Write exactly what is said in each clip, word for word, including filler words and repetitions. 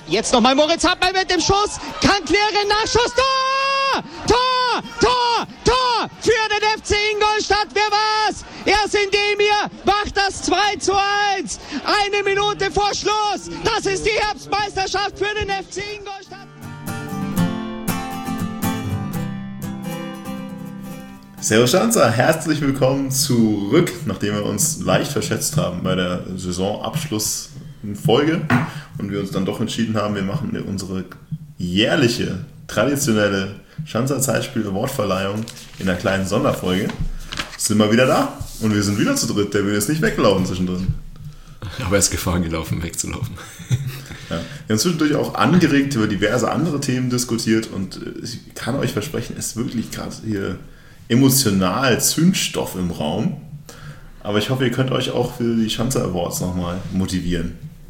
Jetzt nochmal Moritz Hartmann mit dem Schuss. Kann klären, Nachschuss. Tor! Tor! Tor! Tor! Für den F C Ingolstadt. Wer war's? Erst Indemir macht das zwei zu eins. Eine Minute vor Schluss. Das ist die Herbstmeisterschaft für den F C Ingolstadt. Servus Schanzer, herzlich willkommen zurück, nachdem wir uns leicht verschätzt haben bei der Saisonabschlussfolge und wir uns dann doch entschieden haben, wir machen unsere jährliche, traditionelle Schanzer Zeitspiel Awardverleihung in einer kleinen Sonderfolge. Sind wir wieder da und wir sind wieder zu dritt, der will jetzt nicht weglaufen zwischendrin. Aber er ist Gefahr gelaufen, wegzulaufen. Ja. Wir haben zwischendurch auch angeregt über diverse andere Themen diskutiert und ich kann euch versprechen, es ist wirklich gerade hier emotional Zündstoff im Raum. Aber ich hoffe, ihr könnt euch auch für die Schanzer Awards nochmal motivieren.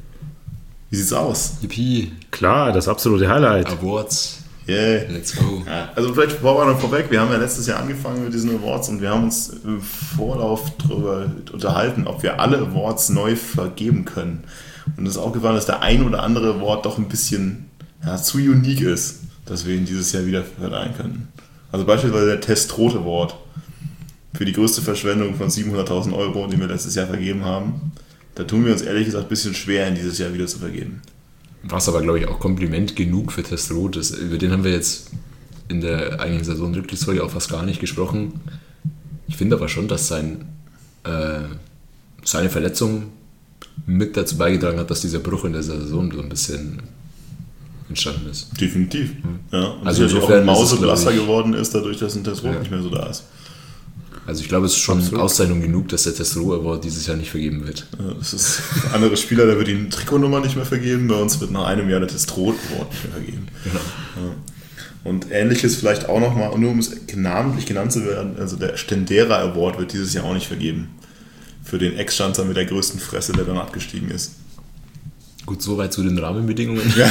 Wie sieht's aus? Yippie. Klar, das absolute Highlight. Awards. Yeah. Let's go. Ja, also vielleicht vorweg vorweg, wir haben ja letztes Jahr angefangen mit diesen Awards und wir haben uns im Vorlauf darüber unterhalten, ob wir alle Awards neu vergeben können. Und es ist aufgefallen, dass der ein oder andere Award doch ein bisschen ja, zu unique ist, dass wir ihn dieses Jahr wieder verleihen können. Also beispielsweise der Testrot Award für die größte Verschwendung von siebenhunderttausend Euro, die wir letztes Jahr vergeben haben. Da tun wir uns ehrlich gesagt ein bisschen schwer, ihn dieses Jahr wieder zu vergeben. Was aber, glaube ich, auch Kompliment genug für Testrot ist. Über den haben wir jetzt in der eigentlichen Saisonrückblicksfolge auch fast gar nicht gesprochen. Ich finde aber schon, dass sein, äh, seine Verletzung mit dazu beigetragen hat, dass dieser Bruch in der Saison so ein bisschen entstanden ist. Definitiv. Ja. Und also natürlich auch ein Mause blasser geworden ist, dadurch, dass ein Testrot ja. nicht mehr so da ist. Also ich glaube, es ist schon Absolut. Auszeichnung genug, dass der Testrot Award dieses Jahr nicht vergeben wird. Ja, das ist andere Spieler, da wird die Trikotnummer nicht mehr vergeben, bei uns wird nach einem Jahr der Testrot Award nicht mehr vergeben. Genau. Ja. Und ähnliches vielleicht auch nochmal, nur um es namentlich genannt zu werden, also der Stendera Award wird dieses Jahr auch nicht vergeben. Für den Ex-Schanzer mit der größten Fresse, der dann abgestiegen ist. Gut, soweit zu den Rahmenbedingungen. Ja,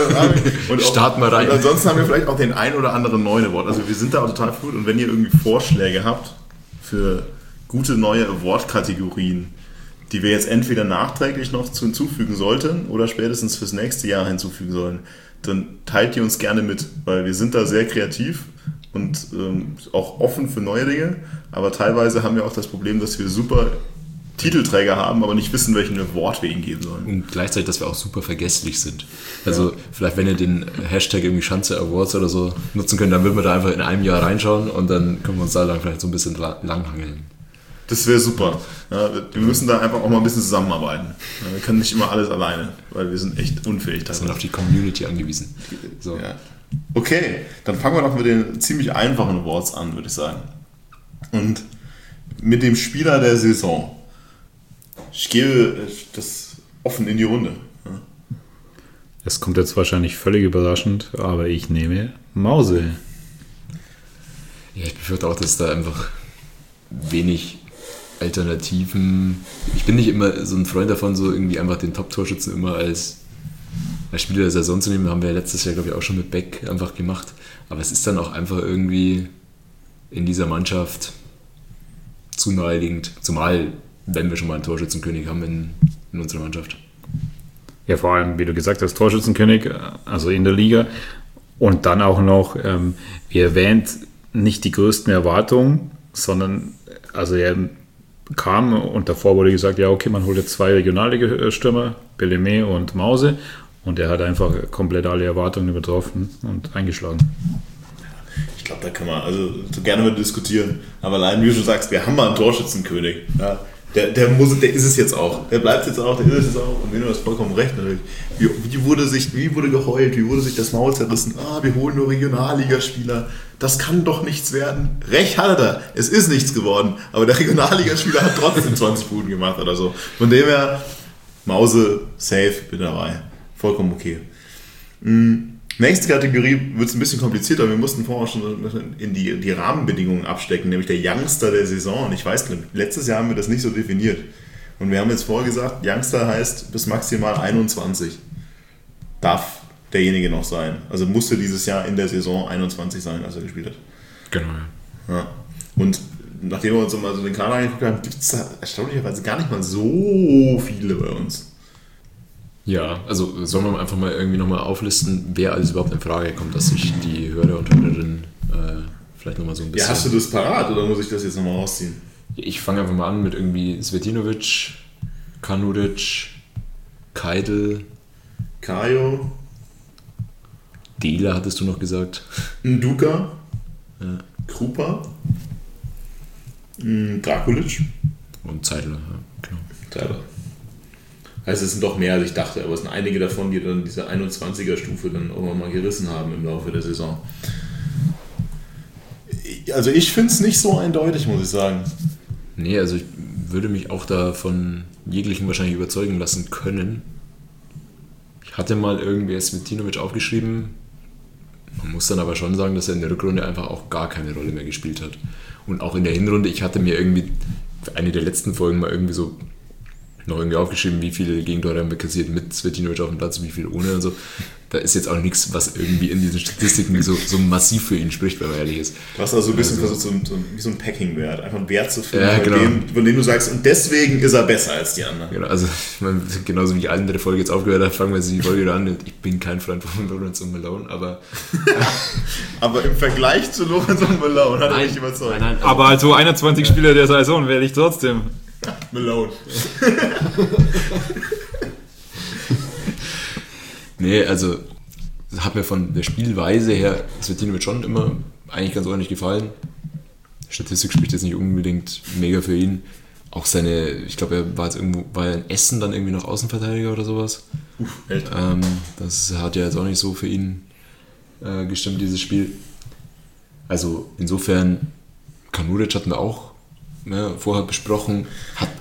und starten wir rein. Und ansonsten haben wir vielleicht auch den ein oder anderen neuen Award. Also wir sind da total gut und wenn ihr irgendwie Vorschläge habt für gute neue Award-Kategorien, die wir jetzt entweder nachträglich noch hinzufügen sollten oder spätestens fürs nächste Jahr hinzufügen sollen, dann teilt die uns gerne mit, weil wir sind da sehr kreativ und ähm, auch offen für neue Dinge, aber teilweise haben wir auch das Problem, dass wir super Titelträger haben, aber nicht wissen, welchen Award wir ihnen geben sollen. Und gleichzeitig, dass wir auch super vergesslich sind. Also ja. vielleicht, wenn ihr den Hashtag irgendwie Schanze Awards oder so nutzen könnt, dann würden wir da einfach in einem Jahr reinschauen und dann können wir uns da lang vielleicht so ein bisschen langhangeln. Das wäre super. Ja, wir müssen da einfach auch mal ein bisschen zusammenarbeiten. Ja, wir können nicht immer alles alleine, weil wir sind echt unfähig. Wir sind auf die Community angewiesen. So. Ja. Okay, dann fangen wir doch mit den ziemlich einfachen Awards an, würde ich sagen. Und mit dem Spieler der Saison. Ich gebe das offen in die Runde. Es kommt jetzt wahrscheinlich völlig überraschend, aber ich nehme Mause. Ja, ich befürchte auch, dass da einfach wenig Alternativen. Ich bin nicht immer so ein Freund davon, so irgendwie einfach den Top-Torschützen immer als, als Spieler der Saison zu nehmen. Haben wir letztes Jahr, glaube ich, auch schon mit Beck einfach gemacht. Aber es ist dann auch einfach irgendwie in dieser Mannschaft zu naheliegend, zumal wenn wir schon mal einen Torschützenkönig haben in, in unserer Mannschaft. Ja, vor allem, wie du gesagt hast, Torschützenkönig, also in der Liga. Und dann auch noch, ähm, wie erwähnt, nicht die größten Erwartungen, sondern, also er kam und davor wurde gesagt, ja okay, man holt jetzt zwei Regionalliga-Stürmer, Bellemé und Mause. Und er hat einfach komplett alle Erwartungen übertroffen und eingeschlagen. Ich glaube, da kann man also so gerne mal diskutieren. Aber allein, wie du schon sagst, wir haben mal einen Torschützenkönig. Ja. Der, der, muss, der ist es jetzt auch. Der bleibt jetzt auch, der ist es jetzt auch. Und du hast vollkommen recht. Wie, wie, wurde sich, wie wurde geheult, wie wurde sich das Maul zerrissen? Ah, wir holen nur Regionalligaspieler. Das kann doch nichts werden. Recht hat er. Es ist nichts geworden. Aber der Regionalligaspieler hat trotzdem zwanzig Buden gemacht oder so. Von dem her, Mause, safe, bin dabei. Vollkommen okay. Mhm. Nächste Kategorie wird es ein bisschen komplizierter. Wir mussten vorher schon in die, die Rahmenbedingungen abstecken, nämlich der Youngster der Saison. Und ich weiß, letztes Jahr haben wir das nicht so definiert. Und wir haben jetzt vorher gesagt, Youngster heißt bis maximal einundzwanzig darf derjenige noch sein. Also musste dieses Jahr in der Saison einundzwanzig sein, als er gespielt hat. Genau, ja. Ja. Und nachdem wir uns mal so den Kader angeguckt haben, gibt es da erstaunlicherweise gar nicht mal so viele bei uns. Ja, also sollen wir einfach mal irgendwie nochmal auflisten, wer alles überhaupt in Frage kommt, dass sich die Hörer und Hörerinnen äh, vielleicht nochmal so ein bisschen... Ja, hast du das parat oder muss ich das jetzt nochmal rausziehen? Ich fange einfach mal an mit irgendwie Svetinovic, Kanuric, Keidl, Kajo, Dela hattest du noch gesagt. Nduka, Ja. Krupa, Drakulic. Und Zeidler, ja, genau. Tyler. Also es sind doch mehr, als ich dachte, aber es sind einige davon, die dann diese einundzwanziger-Stufe dann irgendwann mal gerissen haben im Laufe der Saison. Also ich finde es nicht so eindeutig, muss ich sagen. Nee, also ich würde mich auch da von jeglichen wahrscheinlich überzeugen lassen können. Ich hatte mal irgendwie Svetinovic aufgeschrieben. Man muss dann aber schon sagen, dass er in der Rückrunde einfach auch gar keine Rolle mehr gespielt hat. Und auch in der Hinrunde, ich hatte mir irgendwie für eine der letzten Folgen mal irgendwie so noch irgendwie aufgeschrieben, wie viele Gegentore haben wir kassiert mit Svetinovic auf dem Platz, wie viel ohne und so. Da ist jetzt auch nichts, was irgendwie in diesen Statistiken so, so massiv für ihn spricht, wenn man ehrlich ist. Du hast also ein bisschen Also- versucht, so ein, wie so ein Packing-Wert, einfach einen Wert zu finden, Ja, von, genau. dem, von dem du sagst, und deswegen ist er besser als die anderen. Genau, also ich meine, genauso wie ich andere Folge jetzt aufgehört habe, fangen wir die Folge wieder an. Ich bin kein Freund von Lorenz und Malone, aber Aber im Vergleich zu Lorenz und Malone hat er mich überzeugt. nein, nein, also, Aber als so einundzwanzig Spieler der Saison werde ich trotzdem. Malone. nee, also hat mir von der Spielweise her Svetinovic schon immer eigentlich ganz ordentlich gefallen. Statistik spricht jetzt nicht unbedingt mega für ihn. Auch seine, ich glaube, er war jetzt irgendwo, war er in Essen dann irgendwie noch Außenverteidiger oder sowas. Uff, älter. Ähm, das hat ja jetzt auch nicht so für ihn äh, gestimmt, dieses Spiel. Also insofern, Kanuric hatten wir auch ne, vorher besprochen, hat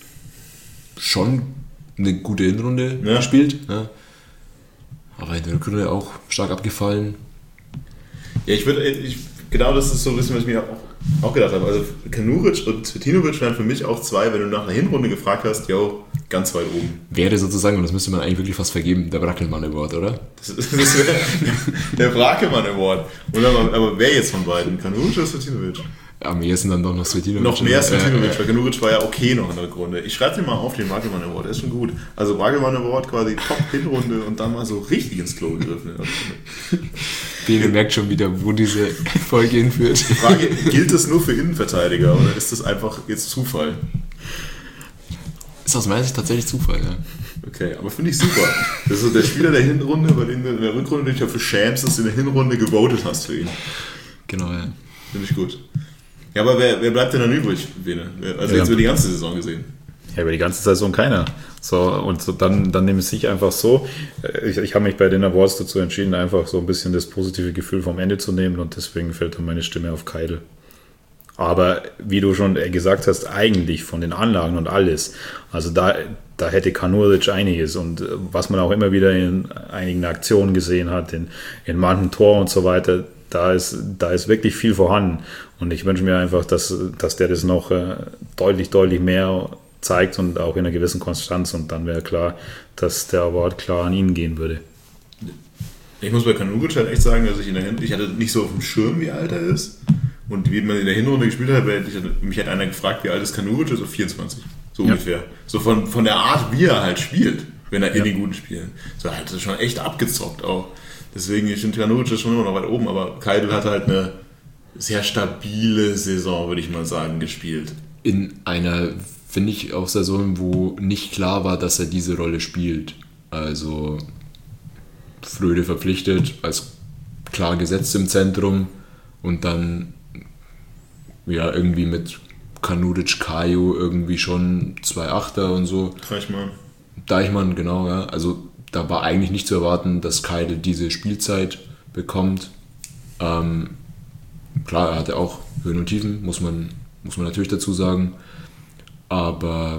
schon eine gute Hinrunde Ja. gespielt. Ne? Aber in der Rückrunde auch stark abgefallen. Ja, ich würde, ich, genau das ist so ein bisschen, was ich mir auch, auch gedacht habe. Also Kanuric und Svetinovic wären für mich auch zwei, wenn du nach einer Hinrunde gefragt hast, jo, ganz weit oben. Wäre sozusagen, und das müsste man eigentlich wirklich fast vergeben, der Brackelmann Award, oder? Das, das wäre der Brakemann Award. Oder, aber, aber wer jetzt von beiden? Kanuric oder Svetinovic? Am ehesten dann doch noch Svetinovic. Noch mehr Svetinovic, Äh, weil Kanuric war ja okay noch in der Runde. Ich schreibe dir mal auf den Brakemann Award, der ist schon gut. Also Brakemann Award quasi Top-Hinrunde und dann mal so richtig ins Klo gegriffen in der Runde. Bene merkt schon wieder, wo diese Folge hinführt. Die Frage, gilt das nur für Innenverteidiger oder ist das einfach jetzt Zufall? Ist aus meiner Sicht tatsächlich Zufall, ja. Okay, aber finde ich super. Das ist so der Spieler der Hinrunde, bei dem du in der Rückrunde dich dafür schämst, dass du in der Hinrunde gewotet hast für ihn. Genau, ja. Finde ich gut. Ja, aber wer, wer bleibt denn dann übrig, Bene? Also Ja. jetzt über die ganze Saison gesehen. Ja, über die ganze Saison keiner. So, und so dann, dann nehme ich einfach so. Ich, ich habe mich bei den Awards dazu entschieden, einfach so ein bisschen das positive Gefühl vom Ende zu nehmen und deswegen fällt dann meine Stimme auf Keidl. Aber wie du schon gesagt hast, eigentlich von den Anlagen und alles, also da, da hätte Kanuric einiges und was man auch immer wieder in einigen Aktionen gesehen hat, in, in manchen Tor und so weiter, da ist, da ist wirklich viel vorhanden und ich wünsche mir einfach, dass, dass der das noch äh, deutlich, deutlich mehr zeigt und auch in einer gewissen Konstanz und dann wäre klar, dass der Award klar an ihn gehen würde. Ich muss bei Kanuric halt echt sagen, dass ich in der Hinrunde, ich hatte nicht so auf dem Schirm, wie alt er ist. Und wie man in der Hinrunde gespielt hat, weil ich, mich hat einer gefragt, wie alt ist Kanuric, so vierundzwanzig. So Ja. ungefähr. So von, von der Art, wie er halt spielt, wenn er in Ja. den guten Spielen. So, er hat das schon echt abgezockt auch. Deswegen, ich finde Kanuric ist schon immer noch weit oben, aber Keidl hat halt eine sehr stabile Saison, würde ich mal sagen, gespielt. In einer, finde ich, auch Saison, wo nicht klar war, dass er diese Rolle spielt. Also Fröde verpflichtet, als klar gesetzt im Zentrum und dann ja irgendwie mit Kanuric, Kajo irgendwie schon zwei Achter und so. Dreichmann. Deichmann, genau, ja. Also da war eigentlich nicht zu erwarten, dass Keidl diese Spielzeit bekommt. Ähm, klar, er hatte auch Höhen und Tiefen, muss man, muss man natürlich dazu sagen. Aber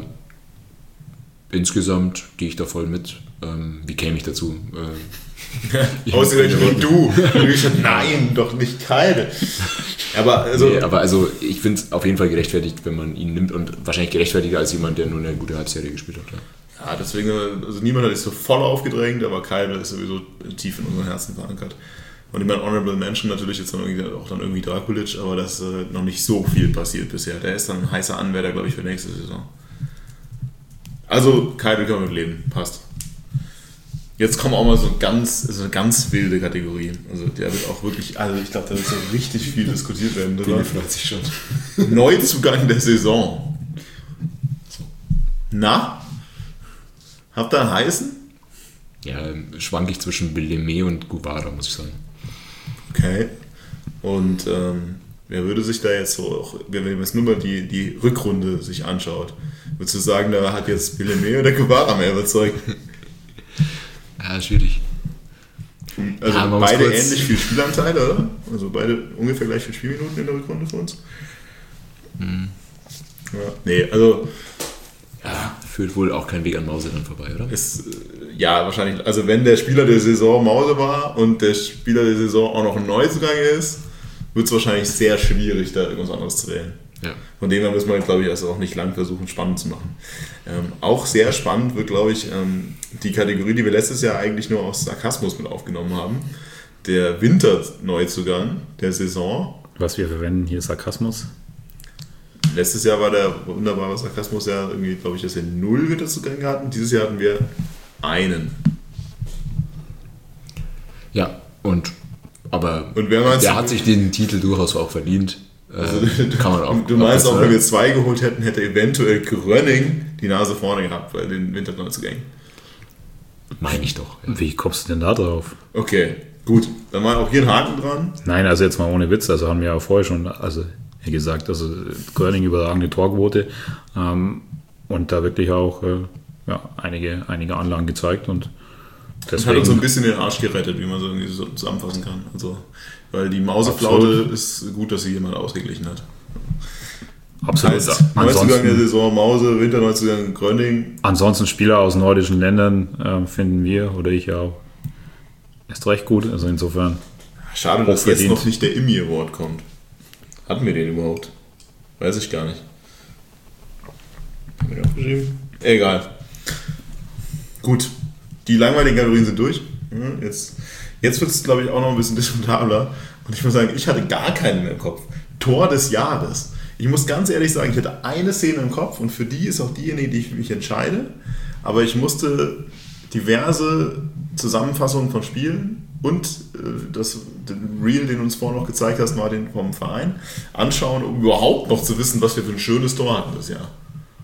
insgesamt gehe ich da voll mit. Ähm, wie käme ich dazu? Ähm, Ausgerechnet du. Und ich so, nein, doch nicht Keidl. Aber also, nee, aber also ich finde es auf jeden Fall gerechtfertigt, wenn man ihn nimmt und wahrscheinlich gerechtfertiger als jemand, der nur eine gute Halbserie gespielt hat. Ja. ja, deswegen, also niemand hat sich so voll aufgedrängt, aber Keidl ist sowieso tief in unseren Herzen verankert. Und ich meine, Honorable Mention natürlich jetzt dann irgendwie, auch dann irgendwie Drakulic, aber da ist äh, noch nicht so viel passiert bisher. Der ist dann ein heißer Anwärter, glaube ich, für nächste Saison. Also, Keidl kann man mit leben, passt. Jetzt kommen auch mal so ganz, so eine ganz wilde Kategorie. Also der wird auch wirklich, also ich glaube, da wird so richtig viel diskutiert werden. Den freut sich schon. Neuzugang der Saison. Na? Habt ihr einen heißen? Ja, schwank ich zwischen Bellemé und Guevara, muss ich sagen. Okay. Und ähm, wer würde sich da jetzt so, auch, wenn man jetzt nur mal die, die Rückrunde sich anschaut, würdest du sagen, da hat jetzt Bellemé oder Guevara mehr überzeugt? Ja, schwierig. Also ja, man muss beide kurz- ähnlich viel Spielanteil, oder? Also beide ungefähr gleich viel Spielminuten in der Rückrunde für uns? Hm. Ja. Nee, also Ja, führt wohl auch kein Weg an Mause dann vorbei, oder? ist, äh, ja, wahrscheinlich, also wenn der Spieler der Saison Mause war und der Spieler der Saison auch noch ein Neuzugang ist, wird es wahrscheinlich sehr schwierig, da irgendwas anderes zu wählen. Ja. Von dem her müssen wir, glaube ich, also auch nicht lang versuchen, spannend zu machen. Ähm, auch sehr spannend wird, glaube ich, ähm, die Kategorie, die wir letztes Jahr eigentlich nur aus Sarkasmus mit aufgenommen haben. Der Winterneuzugang der Saison. Was wir verwenden hier, Sarkasmus. Letztes Jahr war der wunderbare Sarkasmus ja irgendwie, glaube ich, dass wir null Winterzugänge hatten. Dieses Jahr hatten wir einen. Ja, und aber Und wer meinst der du- hat sich den Titel durchaus auch verdient. Äh, Also, kann man auch. du meinst auch, auch wenn wir zwei geholt hätten, hätte eventuell Gröning die Nase vorne gehabt bei den Winterneuzugängen. Meine ich doch. Ja. Wie kommst du denn da drauf? Okay, gut. Dann mal auch hier einen Haken dran. Nein, also jetzt mal ohne Witz, also haben wir ja vorher schon also ja gesagt, also Gröning überragende Torquote ähm, und da wirklich auch äh, ja, einige, einige Anlagen gezeigt und Das hat uns so ein deswegen bisschen den Arsch gerettet, wie man so irgendwie so zusammenfassen kann. Also, weil die Mauseflaute Absolut. ist gut, dass sie jemand ausgeglichen hat. absolut. Heißt, Neuzugang der Ansonsten, Saison Mause, Winterneuzugang Gröning. ansonsten Spieler aus nordischen Ländern äh, finden wir oder ich ja auch erst recht gut, also insofern Schade, dass jetzt Hochverdient. noch nicht der Immi Award kommt. Hatten wir den überhaupt? Weiß ich gar nicht. Haben wir den aufgeschrieben? Egal. Gut. Die langweiligen Kategorien sind durch. Ja, Jetzt, jetzt wird es, glaube ich, auch noch ein bisschen diskutabler. Und ich muss sagen, ich hatte gar keinen mehr im Kopf. Tor des Jahres. Ich muss ganz ehrlich sagen, ich hatte eine Szene im Kopf und für die ist auch diejenige, die ich für mich entscheide. Aber ich musste diverse Zusammenfassungen von Spielen und äh, das den Reel, den du uns vorhin noch gezeigt hast, Martin, vom Verein, anschauen, um überhaupt noch zu wissen, was wir für ein schönes Tor hatten das Jahr.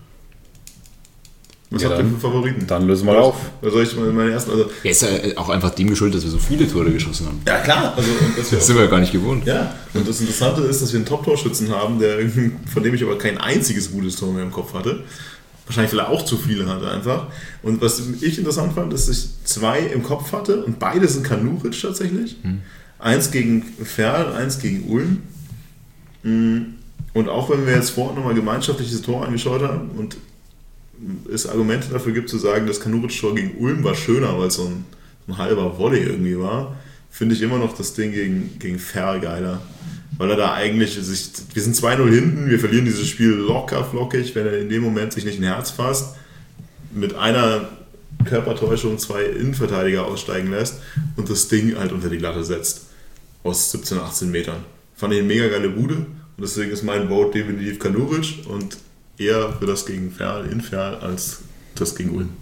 Was Ja, habt ihr dann- für Favoriten? dann lösen wir auf. Was soll ich mal meine ersten? Also, Ja, ist ja auch einfach dem geschuldet, dass wir so viele Tore geschossen haben. ja klar, also und dass wir Das sind wir ja gar nicht gewohnt. ja, und das Interessante ist, dass wir einen Top-Torschützen haben, der irgendwie- von dem ich aber kein einziges gutes Tor mehr im Kopf hatte. Wahrscheinlich, weil er auch zu viele hatte einfach. Und was ich interessant fand, ist, dass ich zwei im Kopf hatte und beide sind Kanuric tatsächlich. Eins gegen Ferl, eins gegen Ulm. Und auch wenn wir jetzt vorhin nochmal gemeinschaftliches Tor angeschaut haben und es Argumente dafür gibt zu sagen, das Kanuric-Tor gegen Ulm war schöner, weil es so ein, so ein halber Volley irgendwie war, finde ich immer noch das Ding gegen, gegen Ferl geiler. Weil er da eigentlich, sich, wir sind zwei null hinten, wir verlieren dieses Spiel locker flockig, wenn er in dem Moment sich nicht ein Herz fasst, mit einer Körpertäuschung zwei Innenverteidiger aussteigen lässt und das Ding halt unter die Latte setzt. Aus siebzehn, achtzehn Metern. Fand ich eine mega geile Bude und deswegen ist mein Vote definitiv Kanuric und eher für das gegen Ferl, in Ferl, als das gegen Ulm.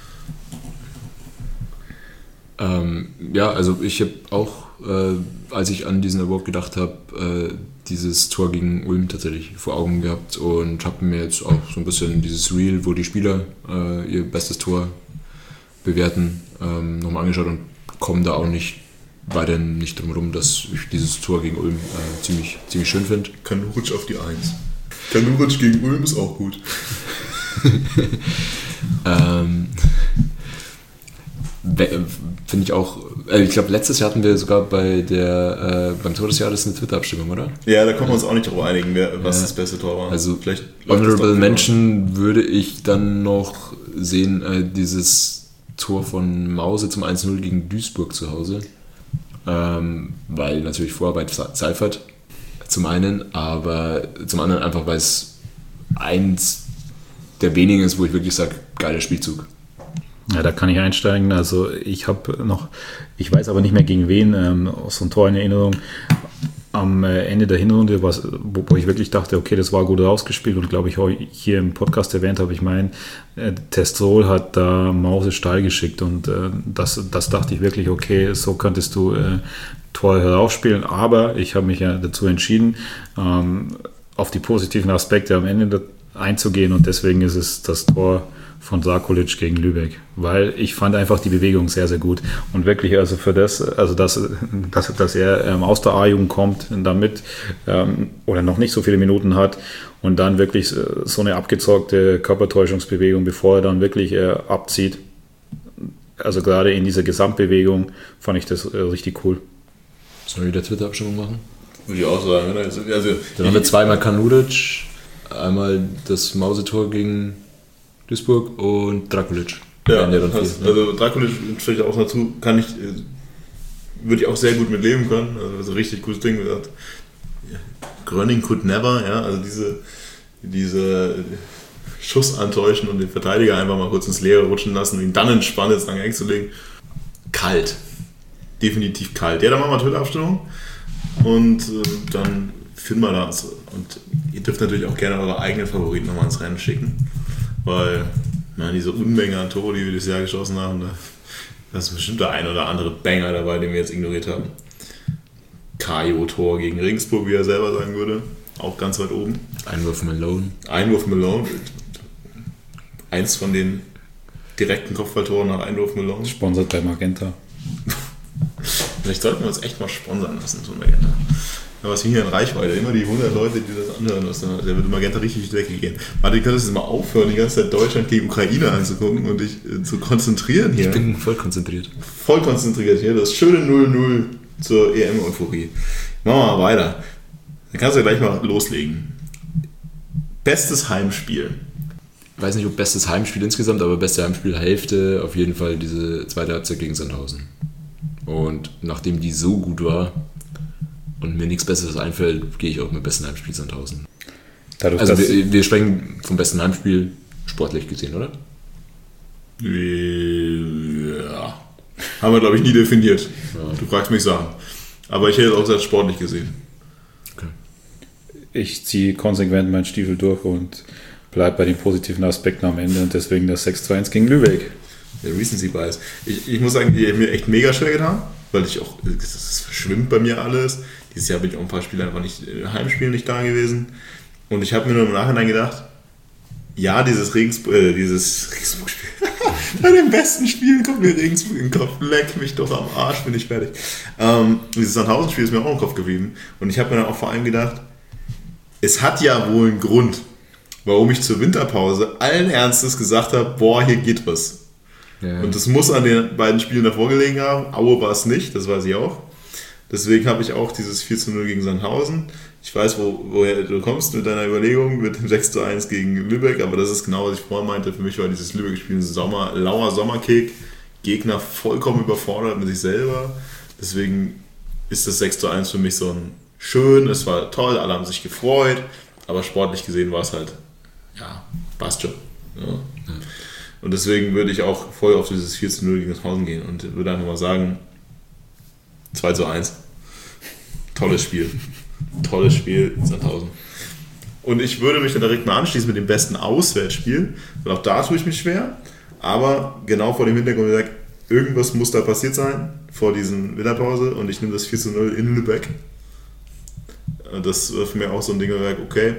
Ähm, ja, also ich habe auch, äh, als ich an diesen Award gedacht habe, äh, dieses Tor gegen Ulm tatsächlich vor Augen gehabt und habe mir jetzt auch so ein bisschen dieses Reel, wo die Spieler äh, ihr bestes Tor bewerten, ähm, nochmal angeschaut und komme da auch nicht weiter nicht drum herum, dass ich dieses Tor gegen Ulm äh, ziemlich, ziemlich schön finde. Kanuric auf die Eins. Kanuric gegen Ulm ist auch gut. Ähm, Finde ich auch, äh, ich glaube, letztes Jahr hatten wir sogar bei der, äh, beim Tor des Jahres eine Twitter-Abstimmung, oder? Ja, da kommen wir uns auch nicht drauf einigen, wer, was Ja. das beste Tor war. Also, vielleicht läuft das Honorable doch- Mention würde ich dann noch sehen, äh, dieses Tor von Mause zum eins null gegen Duisburg zu Hause. Ähm, weil natürlich Vorarbeit Seifert zum einen, aber zum anderen einfach, weil es eins der wenigen ist, wo ich wirklich sage, geiler Spielzug. Ja, da kann ich einsteigen. Also ich habe noch, ich weiß aber nicht mehr gegen wen, ähm, aus so einem Tor in Erinnerung. Äh, am Ende der Hinrunde, was, wo, wo ich wirklich dachte, okay, das war gut rausgespielt und glaube ich auch hier im Podcast erwähnt habe, ich meine, äh, Testrol hat da Mause steil geschickt und äh, das, das dachte ich wirklich, okay, so könntest du äh, Tor herausspielen, aber ich habe mich ja dazu entschieden, ähm, auf die positiven Aspekte am Ende einzugehen und deswegen ist es das Tor von Sarkulic gegen Lübeck, weil ich fand einfach die Bewegung sehr, sehr gut und wirklich, also für das, also dass, dass, dass er ähm, aus der A-Jugend kommt damit ähm, oder noch nicht so viele Minuten hat und dann wirklich so eine abgezockte Körpertäuschungsbewegung, bevor er dann wirklich äh, abzieht, also gerade in dieser Gesamtbewegung fand ich das äh, richtig cool. Sollen wir wieder Twitter-Abstimmung machen? Würde ich auch sagen. Also, also, Dann haben wir zweimal Kanuric, einmal das Mausetor gegen Duisburg und Drakulic. Ja, ja dann hast, viel, also Drakulic vielleicht auch dazu, kann ich, würde ich auch sehr gut mit leben können. Also, also richtig gutes Ding gesagt. Gröning could never, ja, also diese, diese Schuss antäuschen und den Verteidiger einfach mal kurz ins Leere rutschen lassen und ihn dann in Spanne ins lange Eck zu legen. Kalt. Definitiv kalt. Ja, dann machen wir Twitter-Abstimmung und äh, dann finden wir das. Und ihr dürft natürlich auch gerne eure eigenen Favoriten nochmal ins Rennen schicken. Weil, man, diese Unmenge an Tore, die wir das Jahr geschossen haben, da, da ist bestimmt der ein oder andere Banger dabei, den wir jetzt ignoriert haben. Kajo-Tor gegen Regensburg, wie er selber sagen würde. Auch ganz weit oben. Einwurf Malone. Einwurf Malone. Eins von den direkten Kopfballtoren nach Einwurf Malone. Sponsert bei Magenta. Vielleicht sollten wir uns echt mal sponsern lassen von Magenta. Ja, was wir hier in Reichweite, immer die hundert Leute, die das anhören, was dann, der wird Magenta richtig durch die Decke gehen. Martin, du könntest jetzt mal aufhören, die ganze Zeit Deutschland gegen Ukraine anzugucken und dich äh, zu konzentrieren hier. Ich bin voll konzentriert. Voll konzentriert hier, das schöne null null zur E M-Euphorie. Machen wir mal weiter. Dann kannst du ja gleich mal loslegen. Bestes Heimspiel. Ich weiß nicht, ob bestes Heimspiel insgesamt, aber beste Heimspielhälfte auf jeden Fall diese zweite Halbzeit gegen Sandhausen. Und nachdem die so gut war und mir nichts Besseres einfällt, gehe ich auch mit besten Heimspiel Sandhausen. Dadurch, also wir, wir sprechen vom besten Heimspiel sportlich gesehen, oder? Ja. Haben wir, glaube ich, nie definiert. Ja. Du fragst mich Sachen. Aber ich hätte es auch als sportlich gesehen. Okay. Ich ziehe konsequent meinen Stiefel durch und bleibe bei den positiven Aspekten am Ende und deswegen das sechs zu eins gegen Lübeck. Der Recency Bias. Ich, ich muss sagen, die haben mir echt mega schwer getan, weil ich auch, das verschwimmt bei mir alles. Dieses Jahr bin ich auch ein paar Spiele einfach nicht, Heimspielen nicht da gewesen. Und ich habe mir nur im Nachhinein gedacht, ja, dieses Regensburg, äh, dieses Regensburg-Spiel, bei den besten Spielen kommt mir Regensburg in den Kopf, leck mich doch am Arsch, bin ich fertig. Ähm, dieses Sandhausen-Spiel ist mir auch im Kopf geblieben. Und ich habe mir dann auch vor allem gedacht, es hat ja wohl einen Grund, warum ich zur Winterpause allen Ernstes gesagt habe, boah, hier geht was. Ja. Und das muss an den beiden Spielen davor gelegen haben. Aue war es nicht, das weiß ich auch. Deswegen habe ich auch dieses vier zu null gegen Sandhausen. Ich weiß, wo, woher du kommst mit deiner Überlegung, mit dem sechs zu eins gegen Lübeck, aber das ist genau, was ich vorher meinte. Für mich war dieses Lübeck-Spiel ein Sommer, lauer Sommerkick, Gegner vollkommen überfordert mit sich selber. Deswegen ist das sechs zu eins für mich so ein schön, es war toll, alle haben sich gefreut, aber sportlich gesehen war es halt, ja, passt schon. Ja. Ja. Und deswegen würde ich auch voll auf dieses vier zu null gegen Sandhausen gehen und würde einfach mal sagen, zwei zu eins. Tolles Spiel. Tolles Spiel, Sandhausen. Und ich würde mich dann direkt mal anschließen mit dem besten Auswärtsspiel, weil auch da tue ich mich schwer, aber genau vor dem Hintergrund gesagt, irgendwas muss da passiert sein vor diesen Winterpause und ich nehme das vier zu null in Lübeck. Das war für mich auch so ein Ding, wo ich sage, okay,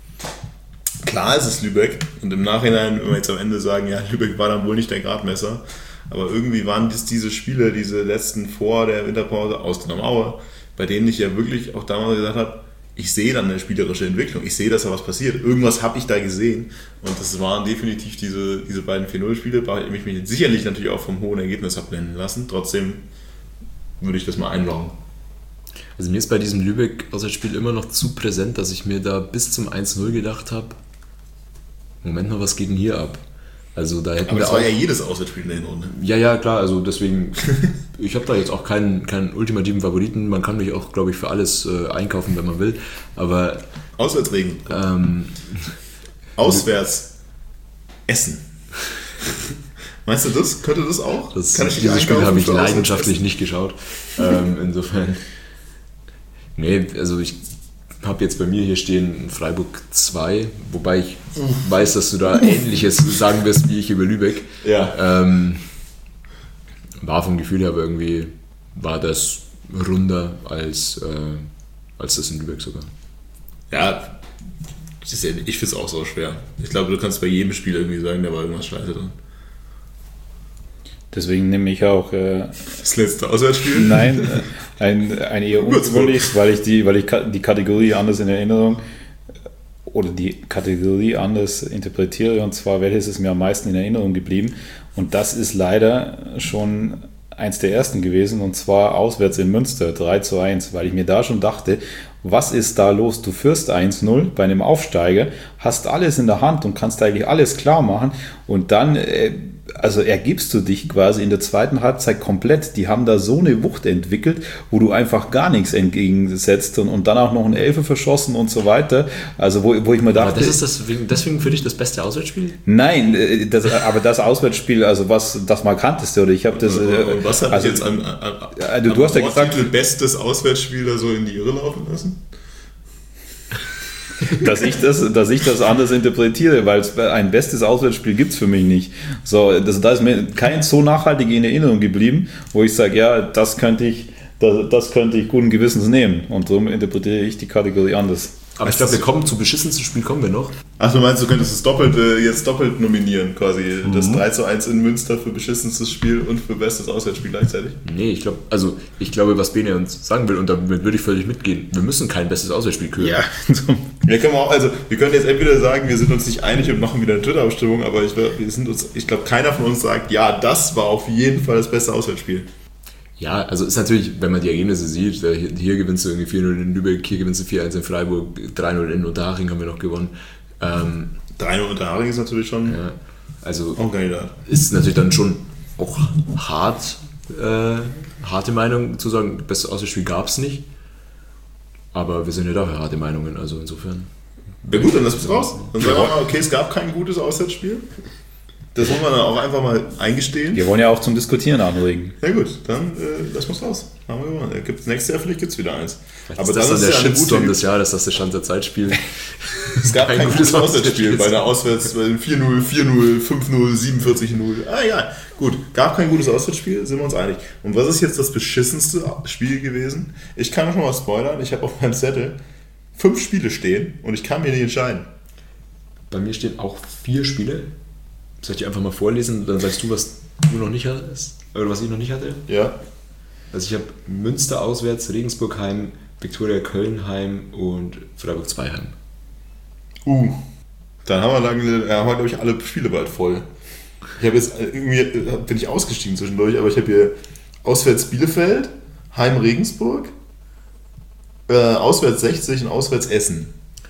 klar ist es Lübeck und im Nachhinein, wenn wir jetzt am Ende sagen, ja, Lübeck war dann wohl nicht der Gradmesser, aber irgendwie waren das diese Spiele, diese letzten vor der Winterpause, ausgenommen Aue, bei denen ich ja wirklich auch damals gesagt habe, ich sehe dann eine spielerische Entwicklung, ich sehe, dass da was passiert, irgendwas habe ich da gesehen und das waren definitiv diese, diese beiden vier null Spiele, bei denen ich mich sicherlich natürlich auch vom hohen Ergebnis habe blenden lassen, trotzdem würde ich das mal einloggen. Also mir ist bei diesem Lübeck-Auswärtsspiel immer noch zu präsent, dass ich mir da bis zum eins null gedacht habe, Moment mal, was geht denn hier ab? Also da hätten Aber wir das auch, war ja jedes Auswärtsspiel in der Hinrunde. Ja, ja, klar, also deswegen, ich habe da jetzt auch keinen, keinen ultimativen Favoriten, man kann mich auch, glaube ich, für alles äh, einkaufen, wenn man will, aber... Auswärtsregen. Ähm, Auswärts Essen. Meinst du das? Könnte das auch? Das, kann ich dieses Spiel habe ich leidenschaftlich nicht geschaut, ähm, insofern... Nee, also ich habe jetzt bei mir hier stehen Freiburg zwei, wobei ich weiß, dass du da Ähnliches sagen wirst wie ich über Lübeck. Ja. Ähm, war vom Gefühl her aber irgendwie, war das runder als, äh, als das in Lübeck sogar. Ja, das ist ja, ich finde es auch so schwer. Ich glaube, du kannst bei jedem Spiel irgendwie sagen, da war irgendwas scheiße drin. Deswegen nehme ich auch äh, Das letzte Auswärtsspiel? nein, äh, ein, ein eher ungewöhnliches, weil ich die, weil ich ka- die Kategorie anders in Erinnerung oder die Kategorie anders interpretiere, und zwar, welches ist mir am meisten in Erinnerung geblieben, und das ist leider schon eins der ersten gewesen, und zwar auswärts in Münster, drei zu eins, weil ich mir da schon dachte, was ist da los? Du führst eins null bei einem Aufsteiger, hast alles in der Hand und kannst eigentlich alles klar machen, und dann äh, also ergibst du dich quasi in der zweiten Halbzeit komplett. Die haben da so eine Wucht entwickelt, wo du einfach gar nichts entgegensetzt, und, und dann auch noch ein Elfer verschossen und so weiter. Also wo, wo ich mir dachte... Aber das ist das, deswegen für dich das beste Auswärtsspiel? Nein, das, aber das Auswärtsspiel, also was das markanteste, oder ich habe das... Und was hat also, dich jetzt an, an, an du, du hast ja gesagt, bestes Auswärtsspiel da so in die Irre laufen lassen? dass ich das, dass ich das anders interpretiere, weil ein bestes Auswärtsspiel gibt es für mich nicht. So, das, da ist mir kein so nachhaltig in Erinnerung geblieben, wo ich sage, ja, das könnte ich, das, das könnte ich guten Gewissens nehmen, und darum interpretiere ich die Kategorie anders. Aber ich glaube, wir kommen zu beschissensten Spiel, kommen wir noch. Ach, du meinst, du könntest es doppelt, äh, jetzt doppelt nominieren, quasi das drei zu eins in Münster für beschissenstes Spiel und für bestes Auswärtsspiel gleichzeitig? Nee, ich glaube, also ich glaube, was Bene uns sagen will, und damit würde ich völlig mitgehen, wir müssen kein bestes Auswärtsspiel küren. Ja, Ja, können wir auch, also wir können jetzt entweder sagen, wir sind uns nicht einig und machen wieder eine Twitter-Abstimmung, aber ich, wir sind uns, ich glaube, keiner von uns sagt, ja, das war auf jeden Fall das beste Auswärtsspiel. Ja, also ist natürlich, wenn man die Ergebnisse sieht, hier, hier gewinnst du irgendwie vier null in Lübeck, hier gewinnst du vier eins in Freiburg, drei null in Unterhaching haben wir noch gewonnen. Ähm, drei null Unterhaching ist natürlich schon ja, also auch ein Kandidat. Ist natürlich dann schon auch hart, äh, harte Meinung zu sagen, bestes Auswärtsspiel gab es nicht. Aber wir sind ja dafür harte Meinungen, also insofern. Ja gut, dann lass es raus. Dann sagen wir mal, okay, es gab kein gutes Auswärtsspiel. Das muss man dann auch einfach mal eingestehen. wir wollen ja auch zum Diskutieren anregen. Na gut, dann äh, lass uns raus. Haben wir gewonnen. Gibt's, nächstes Jahr vielleicht gibt es wieder eins. Vielleicht Aber ist das dann dann ist der ja eine Shitstorm gute... des Jahres, dass das Stand der Zeit spielt. Es gab kein gutes Auswärtsspiel bei der Auswärts, bei dem vier null, vier null, fünf null, siebenundvierzig null. Ah, egal. Gut, gab kein gutes Auswärtsspiel, sind wir uns einig. Und was ist jetzt das beschissenste Spiel gewesen? Ich kann noch mal spoilern, ich habe auf meinem Zettel fünf Spiele stehen und ich kann mir nicht entscheiden. Bei mir stehen auch vier Spiele. Soll ich die einfach mal vorlesen? Dann sagst du, was du noch nicht hattest. Oder was ich noch nicht hatte. Ja. Also ich habe Münster auswärts, Regensburg heim, Viktoria Köln heim und Freiburg zwei heim. Uh. Dann haben wir lange, ja, haben wir, glaube ich, alle Spiele bald voll. Ich habe jetzt irgendwie, bin ich ausgestiegen zwischendurch, aber ich habe hier auswärts Bielefeld, heim Regensburg, äh, auswärts sechzig und auswärts Essen.